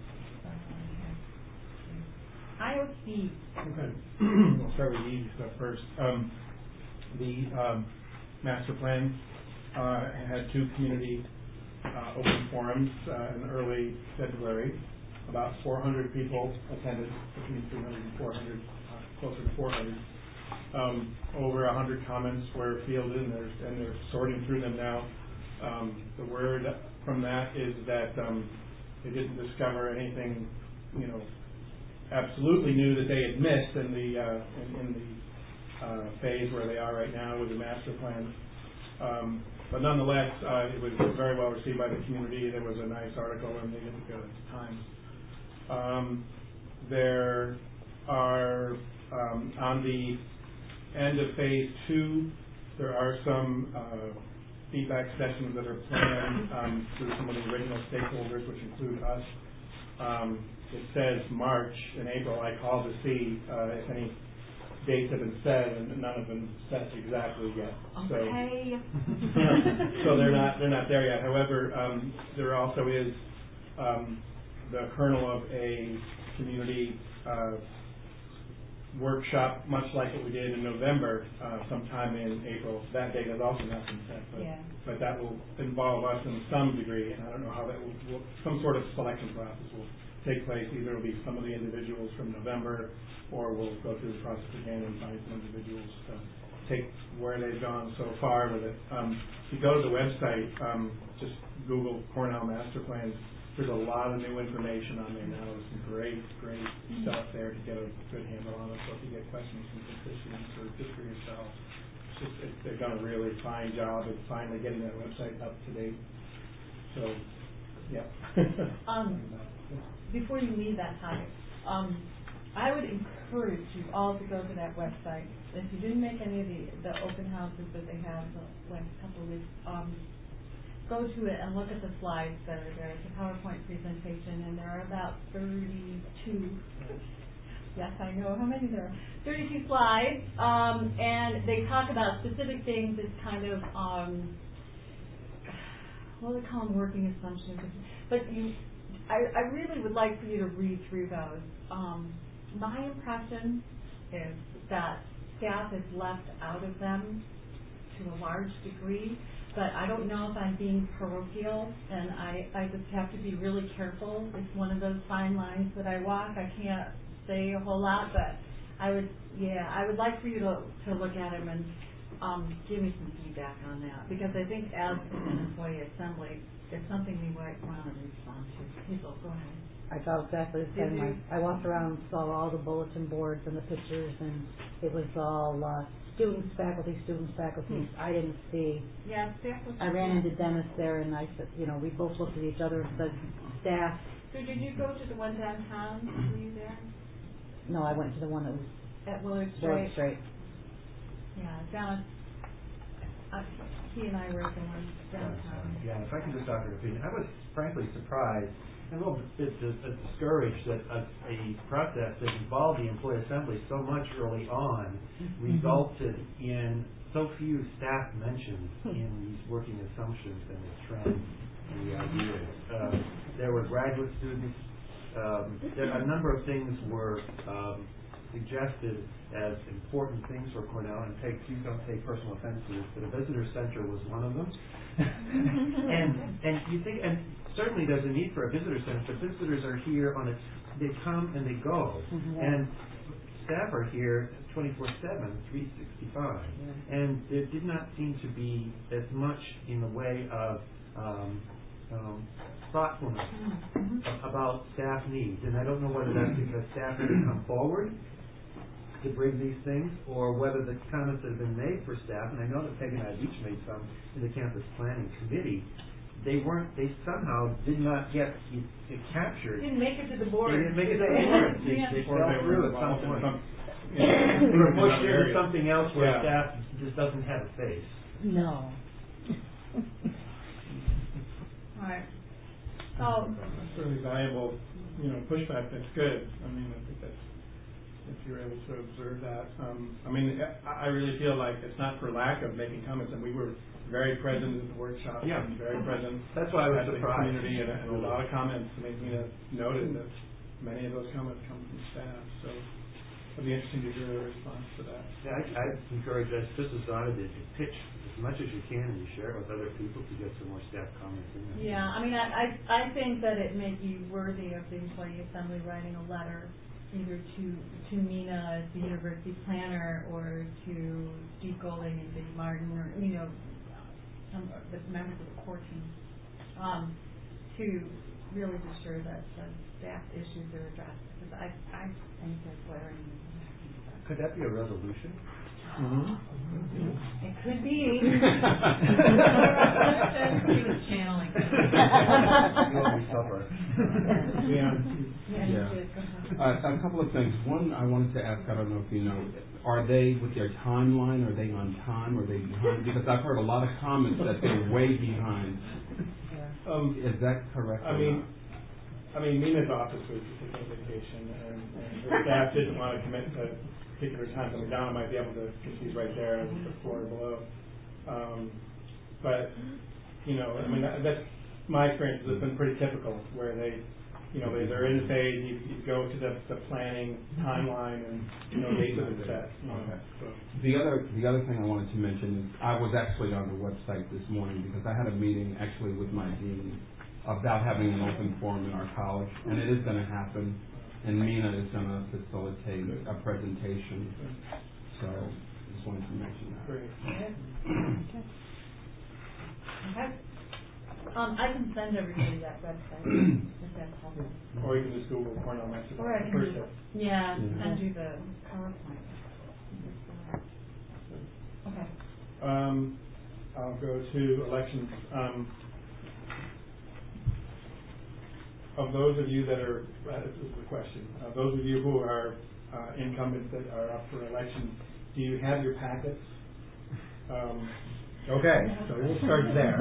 IOC. Okay. We'll start with the easy stuff first. The master plan had 2 community open forums in early February. About 400 people attended, between 300 and 400, closer to 400. Over 100 comments were fielded, and they're sorting through them now. The word from that is that they didn't discover anything, absolutely new that they had missed in the phase where they are right now with the master plan. But nonetheless, it was very well received by the community. There was a nice article in the Times. There are, on the end of phase 2, there are some feedback sessions that are planned through some of the original stakeholders, which include us. It says March and April. I called to see if any dates have been set, and none have been set exactly yet. Okay. So they're not there yet. However, there also is the kernel of a community workshop, much like what we did in November, sometime in April. That date has also not been set, but that will involve us in some degree, and I don't know how that will some sort of selection process will take place. Either it will be some of the individuals from November, or we'll go through the process again and find some individuals to take where they've gone so far with it. If you go to the website, just Google Cornell Master Plans. There's a lot of new information on there now. There's some great stuff there to get a good handle on it. So if you get questions from constituents or just for yourself, they've done a really fine job of finally getting that website up to date. So, yeah. Before you leave that topic, I would encourage you all to go to that website. If you didn't make any of the open houses that they have the last couple of weeks, go to it and look at the slides that are there. It's a PowerPoint presentation, and there are about 32. Yes, I know how many there are. 32 slides, and they talk about specific things as kind of, what do they call them, working assumptions. But I really would like for you to read through those. My impression is that staff is left out of them to a large degree. But I don't know if I'm being parochial, and I just have to be really careful. It's one of those fine lines that I walk. I can't say a whole lot, but I would like for you to look at them give me some feedback on that, because I think as an employee assembly, it's something we might want to respond to. Hazel, go ahead. I felt exactly the same way. I walked around and saw all the bulletin boards and the pictures, and it was all students, faculty. I didn't see. Yeah, staff was. I ran into Dennis there, and I said, we both looked at each other and said, staff. So did you go to the one downtown? Were you there? No, I went to the one that was at Willard Straight. Yeah, down. He and I were at the one downtown. Yeah, if I can just offer an opinion, I was frankly surprised and a little bit discouraged that a process that involved the employee assembly so much early on resulted in so few staff mentions in these working assumptions and the trends and the ideas. There were graduate students. A number of things were suggested as important things for Cornell, and please don't take personal offense to this, but a visitor center was one of them. and you think, and certainly there's a need for a visitor center, but visitors are here they come and they go, and staff are here 24/7, 365, and there did not seem to be as much in the way of thoughtfulness about staff needs, and I don't know whether that's because staff didn't come forward to bring these things, or whether the comments that have been made for staff, and I know that Peg and I have each made some in the campus planning committee, they somehow did not get captured. Didn't make it to the board. They didn't make it to the board. They fell through at some point. They were pushed into something else where staff just doesn't have a face. No. All right. So that's really valuable, pushback. That's good. I mean, I think that's, if you're able to observe that. I really feel like it's not for lack of making comments, and we were very present at the workshop. Yeah. And very present. That's why I was at surprised. The community, and a lot of comments. Noted that many of those comments come from staff. So it'd be interesting to hear a response to that. Yeah, I encourage us, just as audited, to pitch as much as you can and you share it with other people to get some more staff comments in there. Yeah, I think that it may be worthy of the employee assembly writing a letter either to Mina as the university planner, or to Steve Golding and Vinnie Martin, or some of the members of the core team, to really be sure that the staff issues are addressed, because I think they're glaring. Could that be a resolution? It could be. He was channeling. You want me to suffer? A couple of things. One, I wanted to ask, I don't know if you know, are they, with their timeline, are they on time, or are they behind? Because I've heard a lot of comments that they're way behind. Is that correct? Mina's office was taking vacation, and her staff didn't want to commit to particular times. Donna might be able to, because she's right there on the floor below. That's my experience. It's been pretty typical, where they're in the phase. You go to the planning timeline, and dates have been set. So. The other thing I wanted to mention is I was actually on the website this morning because I had a meeting actually with my dean about having an open forum in our college, and it is going to happen. And Mina is going to facilitate a presentation. So I just wanted to mention that. Great. Okay. I can send everybody that website if that's helpful. Or you can just Google Cornell Mexico. Or I can send you the PowerPoint. Okay. I'll go to elections. Of those of you that are, this is the question, those of you who are incumbents that are up for election, do you have your packets? Okay, so we'll start there.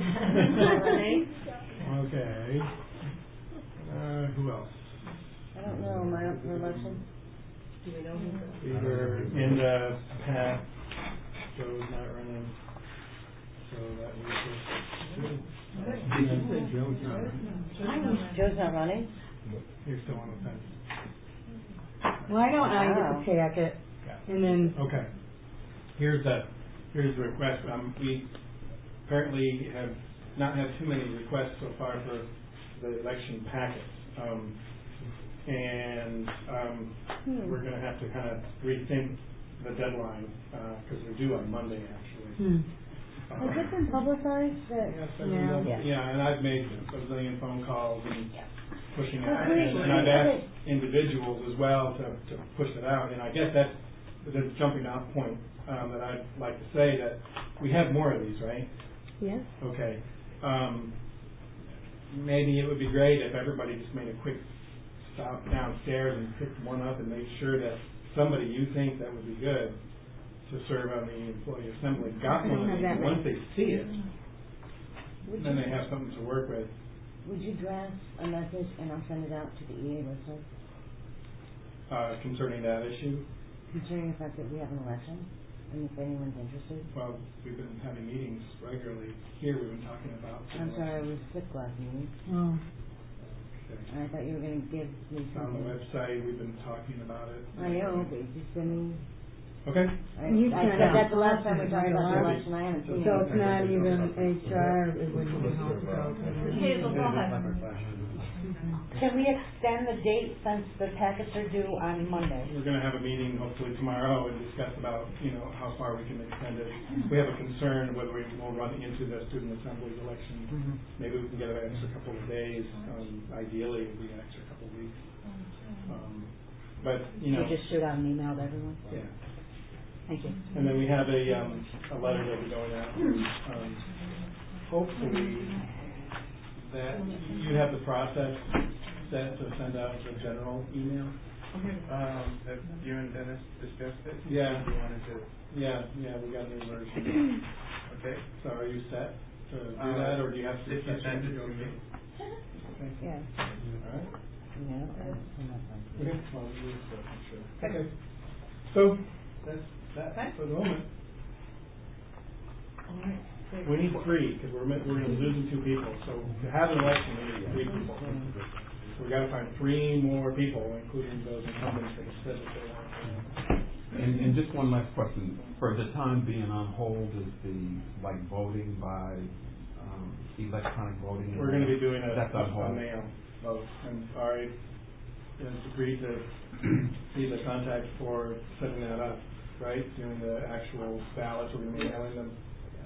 Okay. Who else? I don't know. Am I up for election? Do we know who? Either in the path, Joe's not running, so that leaves Did you say Joe's not running? Joe's not running? You're still on the fence. Why don't I get the packet, and then... Okay. Here's the request. We apparently have not had too many requests so far for the election packets. We're going to have to kind of rethink the deadline, because they're due on Monday, actually. Has it been publicized that? Yeah, and I've made a zillion phone calls and pushing it out, Well, and I've asked individuals as well to push it out, and I guess that's the jumping off point that I'd like to say that we have more of these, right? Yes. Okay. Maybe it would be great if everybody just made a quick stop downstairs and picked one up and made sure that somebody you think that would be good to serve on the employee assembly got one of these. Once they see it, then they have something to work with. Would you draft a message and I'll send it out to the EA listeners? Concerning that issue? Concerning the fact that we have an election, and if anyone's interested? Well, we've been having meetings regularly here. We've been talking about. I'm sorry, I was sick last meeting. Oh. Okay. And I thought you were going to give me On something. the website, we've been talking about it. I know, but just send me. Okay. I said that the last time we talked about the election. I haven't seen it. So it's not even HR, it wouldn't be Hazel, go ahead. Can we extend the date since the packets are due on Monday? We're going to have a meeting hopefully tomorrow and discuss about, how far we can extend it. We have a concern whether we will run into the student assembly election. Maybe we can get an extra couple of days. Ideally, it would be an extra couple of weeks. But, You just shoot out an email to everyone? Yeah. Thank you. And then we have a letter that will be going out. Hopefully, that you have the process set to send out the general email. Have you and Dennis discussed it? Yeah. You wanted to? Yeah, we got a new version. Okay. So are you set to do that, or do you have to? If you send it to me. Okay. Yeah. All right. Yeah. Okay. Well, sure. Okay. So that's that for the moment. All right. We need 3 because we're losing 2 people. So to have an election, we need 3 people. So we got to find 3 more people, including those incumbents that have said that they want. And just one last question. For the time being on hold, is the voting by electronic voting? We're going to be doing a mail vote. And Ari has agreed to be the contact for setting that up, right? Doing the actual ballots. We're going to be mailing them.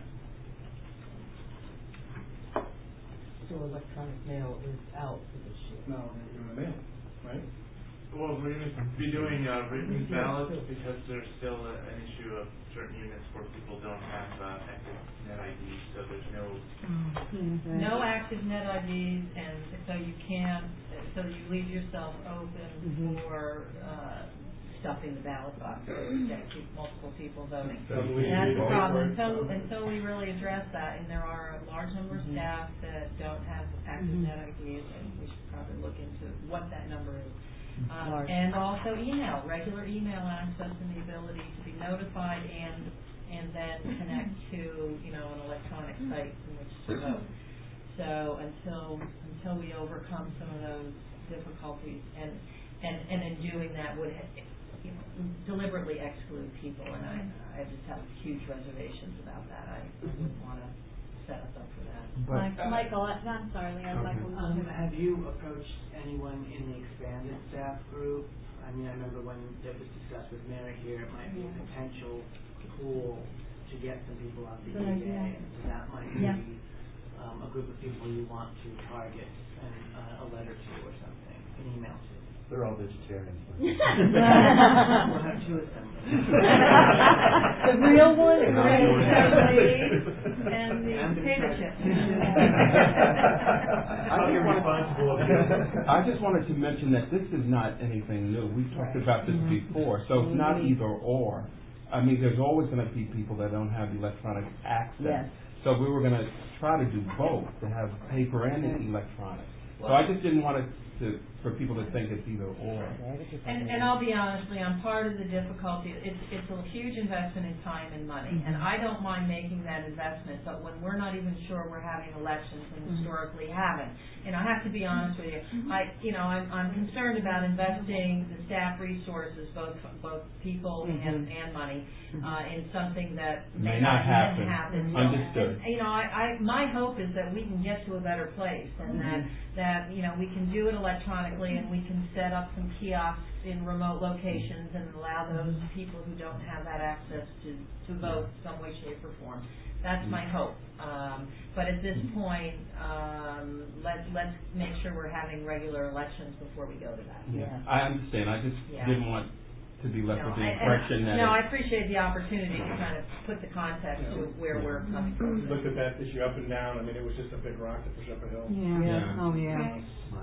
So electronic mail is out for this year? No, we're doing the mail, right? Well, we're going to be doing written ballots because there's still an issue of certain units where people don't have active net IDs, so there's no active net IDs, and so you can't. So you leave yourself open for stuffing the ballot box, that keep multiple people voting. And that's the problem. Until we really address that, and there are a large number of staff that don't have active net IDs, and we should probably look into what that number is. And also regular email access, and the ability to be notified and then connect to an electronic site in which to vote. So until we overcome some of those difficulties, and in doing that would deliberately exclude people, and I just have huge reservations about that. I wouldn't want to set us up for that. Michael, I'm sorry, Leanne. Michael, Have you approached anyone in the expanded staff group? I mean, I remember when it was discussed with Mary here, it might be a potential pool to get some people on the EA, and so that might be a group of people you want to target and a letter to or something, an email to. They're all vegetarians. We'll have 2 of them. The real one is and the potato chips. I just wanted to mention that this is not anything new. We've talked about this before, so it's not either or. I mean, there's always going to be people that don't have electronic access. Yes. So we were going to try to do both, to have paper and electronic. So I just didn't want it for people to think it's either or. And I'll be honest, Leon, part of the difficulty, it's a huge investment in time and money, and I don't mind making that investment, but when we're not even sure we're having elections, and historically haven't, I have to be honest with you, I'm concerned about investing the staff resources, both people and money, in something that may not happen. Understood. And, my hope is that we can get to a better place, and that we can do it electronically, and we can set up some kiosks in remote locations and allow those people who don't have that access to vote some way, shape, or form. That's my hope. But at this point, let's make sure we're having regular elections before we go to that. Yeah, I understand. I just didn't want to be left with the impression that... No, I appreciate the opportunity to kind of put the context to where we're coming from. Look at that issue up and down. I mean, it was just a big rock to push up a hill. Oh, yeah.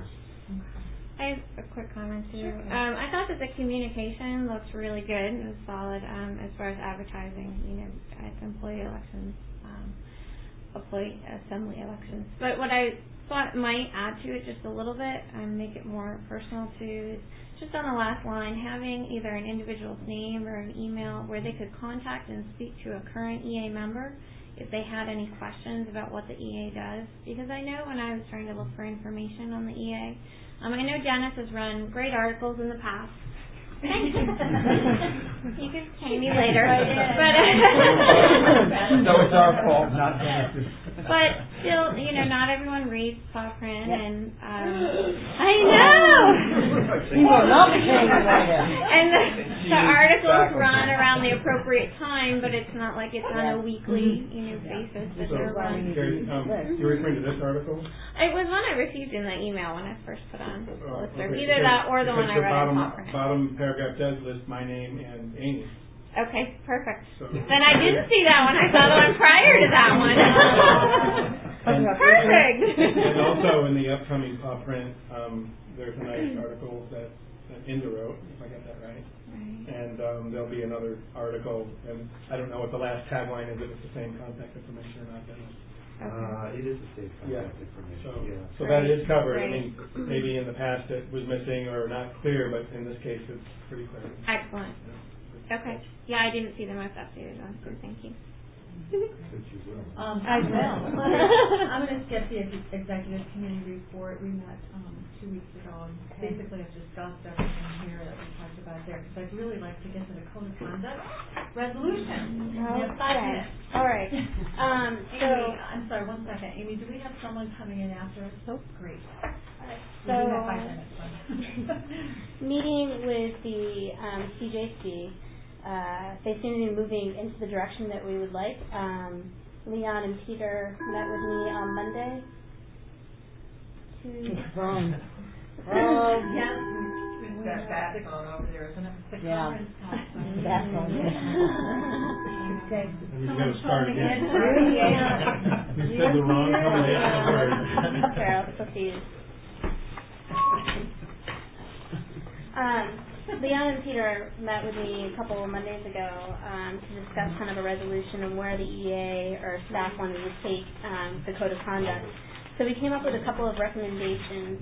I have a quick comment too. I thought that the communication looks really good and solid as far as advertising, at employee elections, employee assembly elections. But what I thought might add to it just a little bit and make it more personal too is just on the last line, having either an individual's name or an email where they could contact and speak to a current EA member if they had any questions about what the EA does. Because I know when I was trying to look for information on the EA, I know Dennis has run great articles in the past. Thank you. You can pay me later. But so it's our fault, not Dennis's. But still, not everyone reads paw print, and I know. You will not be paying me later. And the articles run around the appropriate time, but it's not like it's on a weekly, basis that they're run. You're referring to this article? It was one I received in the email when I first put on either that or the one I read in paw print. Bottom paragraph does list my name and Amy. Okay, perfect. Then I didn't see that one. I saw the one prior to that one. Perfect. And also in the upcoming paw print, there's a nice article that Inda wrote, if I got that right. And there'll be another article, and I don't know what the last tagline is, if it's the same contact information or not. It is the same contact information. So that is covered. I mean, maybe in the past it was missing or not clear, but in this case it's pretty clear. Excellent. Okay. Yeah, I didn't see the most updated one, so thank you. I will. I'm going to skip the executive committee report. We met 2 weeks ago and basically have discussed everything here that we talked about there because I'd really like to get to the code of conduct resolution. We have 5 minutes. All right. Amy, I'm sorry, 1 second. Amy, do we have someone coming in after us? Oh, great. So, we do have 5 minutes. Meeting with the CJC, they seem to be moving into the direction that we would like. Leon and Peter met with me on Monday. Wrong. That backbone over there, isn't it? The conference call. Backbone. We're going to start again. You said the wrong combination of words. Carol, confused. Leon and Peter met with me a couple of Mondays ago to discuss kind of a resolution on where the EA or staff wanted to take the code of conduct. So we came up with a couple of recommendations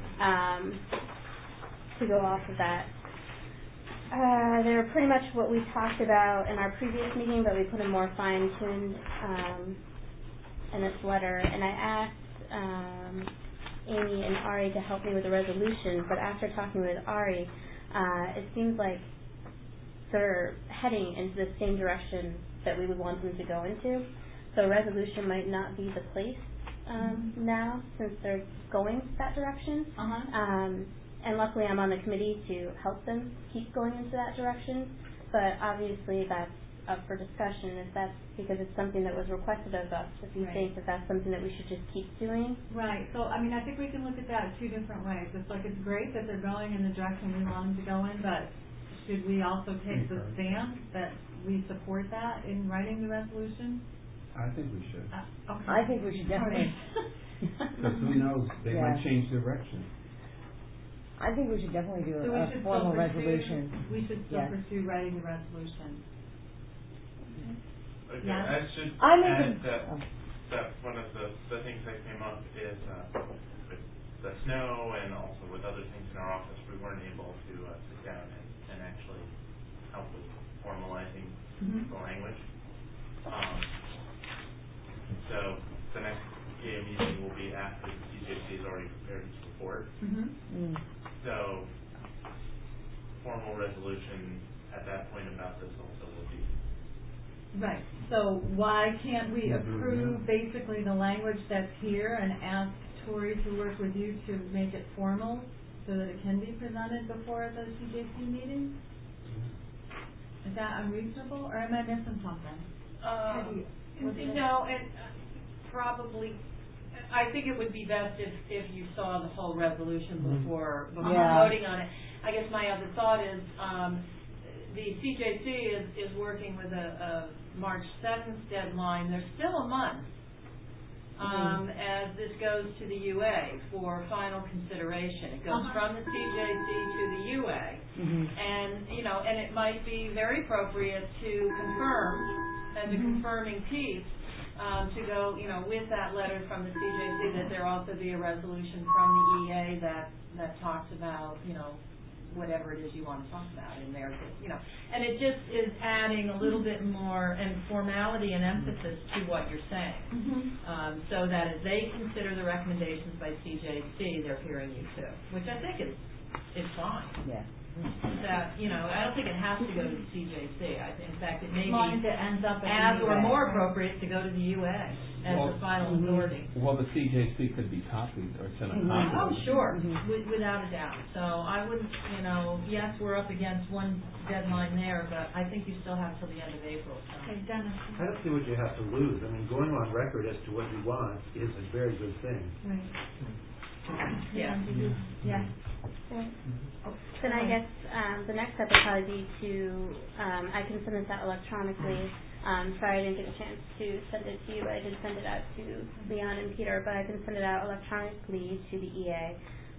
to go off of that. They're pretty much what we talked about in our previous meeting, but we put a more fine-tuned in this letter. And I asked Amy and Ari to help me with the resolution, but after talking with Ari, it seems like they're heading into the same direction that we would want them to go into. So a resolution might not be the place now, since they're going that direction. And luckily I'm on the committee to help them keep going into that direction. But obviously that's up for discussion if that's because it's something that was requested of us, if you think that that's something that we should just keep doing. Right. So, I mean, I think we can look at that 2 different ways. It's like it's great that they're going in the direction we want them to go in, but should we also take the stance that we support that in writing the resolution? I think we should. Okay. I think we should definitely. Because who knows, they might change direction. I think we should definitely do So a formal resolution. We should still pursue writing the resolution. Okay, Yeah. I should I add that one of the things that came up is with the snow and also with other things in our office, we weren't able to sit down and actually help with formalizing the language. So the next EA meeting will be after the CJC has already prepared its report. So formal resolution at that point about this also will be. Right. So why can't we approve basically the language that's here and ask Tori to work with you to make it formal so that it can be presented before the CJC meeting? Is that unreasonable, or am I missing something? No, and probably, I think it would be best if you saw the whole resolution before voting on it. I guess my other thought is, the CJC is working with a March 7th deadline. There's still a month as this goes to the UA for final consideration. It goes from the CJC to the UA, and and it might be very appropriate to confirm as a confirming piece to go, with that letter from the CJC, that there also be a resolution from the EA that talks about, whatever it is you want to talk about in there, and it just is adding a little bit more and formality and emphasis to what you're saying, so that as they consider the recommendations by CJC, they're hearing you too, which I think is fine. Yeah. That I don't think it has to go to the CJC. I think, in fact, it may As long be as it ends up at as the or UA. more appropriate to go to the UA as the final authority. Well, the CJC could be copied or sent a copy. Oh, sure, without a doubt. So I wouldn't, yes, we're up against one deadline there, but I think you still have till the end of April. So. Okay, Dennis. I don't see what you have to lose. I mean, going on record as to what you want is a very good thing. Right. Yeah. Yeah. Then I guess the next step would probably be to, I can send this out electronically. Sorry I didn't get a chance to send it to you, but I did send it out to Leon and Peter, but I can send it out electronically to the EA.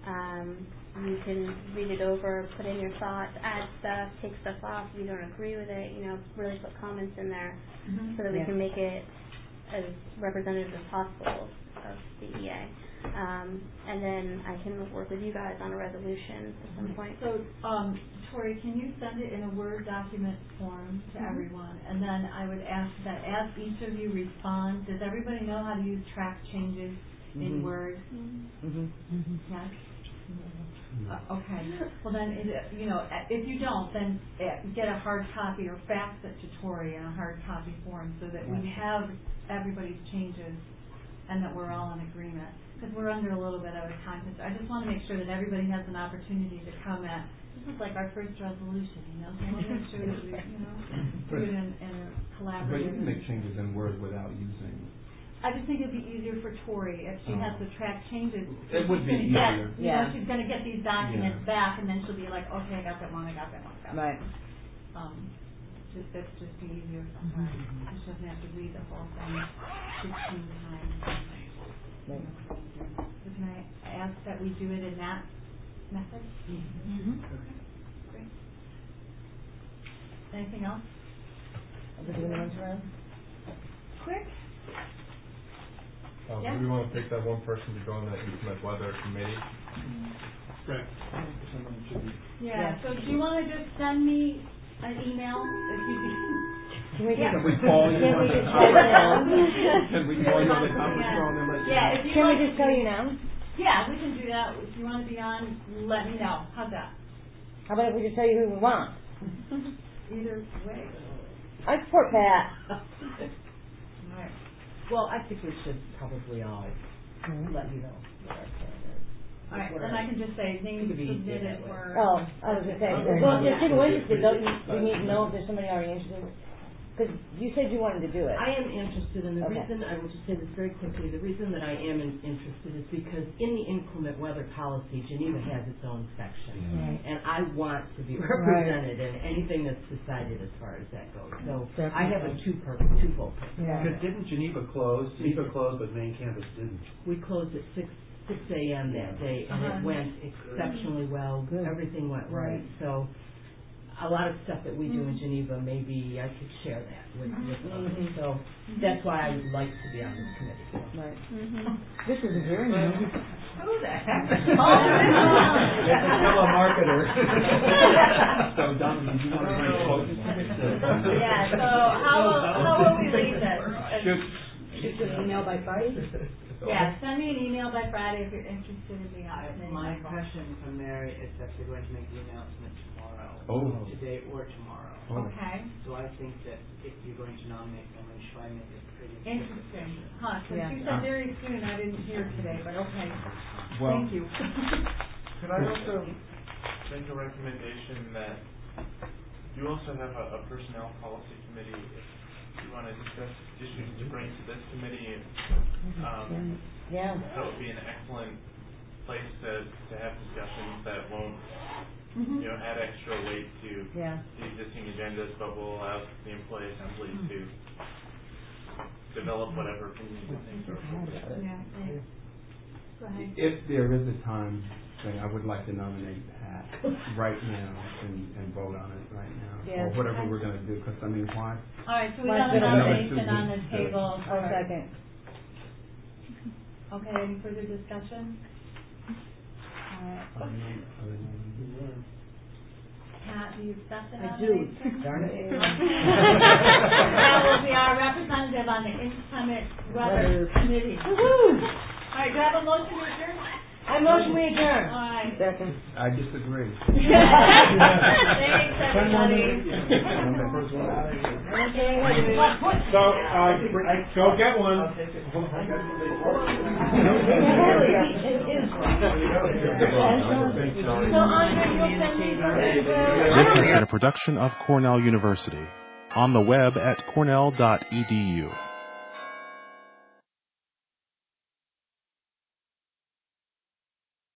You can read it over, put in your thoughts, add stuff, take stuff off if you don't agree with it, really put comments in there so that we can make it as representative as possible of the EA. And then I can work with you guys on a resolution at some point. So, Tori, can you send it in a Word document form to everyone? And then I would ask that as each of you respond, does everybody know how to use track changes in Word? Yes? Okay. Well, then, if you don't, then get a hard copy or fax it to Tori in a hard copy form so that we have everybody's changes and that we're all in agreement. Because we're under a little bit of a time constraint. I just want to make sure that everybody has an opportunity to comment. This is like our first resolution, so I want to make sure that we, do it in a collaborative. But you can make changes in Word without using. I just think it'd be easier for Tori if she has the track changes. It would be easier. She's going to get these documents back, and then she'll be like, okay, I got that one, I got that one, I got that one. Right. That's just be easier for her. She doesn't have to read the whole thing 16 times. So can I ask that we do it in that method? Great. Anything else? Quick? Do we want to pick that one person to go on that inclement weather committee? Right. Someone should be. Yeah, so do you want to just send me an email if you can? Can we call you? Can we just tell you now? Can we call you on the conference call and let you know? If you Can like we just tell you now? Yeah, we can do that. If you want to be on, let me know. How's that? How about if we just tell you who we want? Either way. I support Pat. Alright. Well, I think we should probably all let you know what our plan is. Alright, then I can just say names submitted or. Oh, I was going to say. Well, if people are interested, don't you need to know if there's somebody already interested? Because you said you wanted to do it. I am interested, and the reason, I will just say this very quickly, the reason that I am interested is because in the inclement weather policy, Geneva has its own section. Right. And I want to be represented in anything that's decided as far as that goes. So I have a twofold purpose. Because didn't Geneva close? Geneva closed, but main campus didn't. We closed at 6 a.m. that day, and it went exceptionally well. Good. Everything went right. So a lot of stuff that we do in Geneva, maybe I could share that with others. So that's why I would like to be on this committee. Right. This is a very nice. Who the heck? Become a marketer. So, Don, did you want to write a quote? Yeah, so how will we leave this? Shoot. email by Friday? Yeah, send me an email by Friday if you're interested in being on the committee. My impression from Mary is that they're going to make the announcement tomorrow. Oh. Today or tomorrow. Oh. Okay. So I think that if you're going to nominate them, we should make it pretty Interesting. Huh, since Yeah. you said very soon, I didn't hear today, but okay. Well- Thank you. Could I also make a recommendation that you also have a personnel policy committee if you want to discuss issues to bring to this committee? Yeah. That would be an excellent place to have discussions that won't add extra weight to Yeah. the existing agendas, but will allow the employee assembly to develop whatever opinions they think are appropriate. Yeah, thanks. Go ahead. If there is a time, then I would like to nominate Pat right now and vote on it right now. Yes. Or whatever we're gonna do, 'cause I mean, why? All right, so we Let's have a do another nomination 2 on the weeks. table. I'll second. Okay, any further discussion? All right. Pat, do you accept the I do. nomination? Darn it. That will be our representative on the inclement weather committee. All right, do I have a motion to adjourn? I motion we adjourn. All right. Second. I disagree. Thanks, everybody. So, go get one. So, Andre, you'll send me This has been a production of Cornell University. On the web at cornell.edu.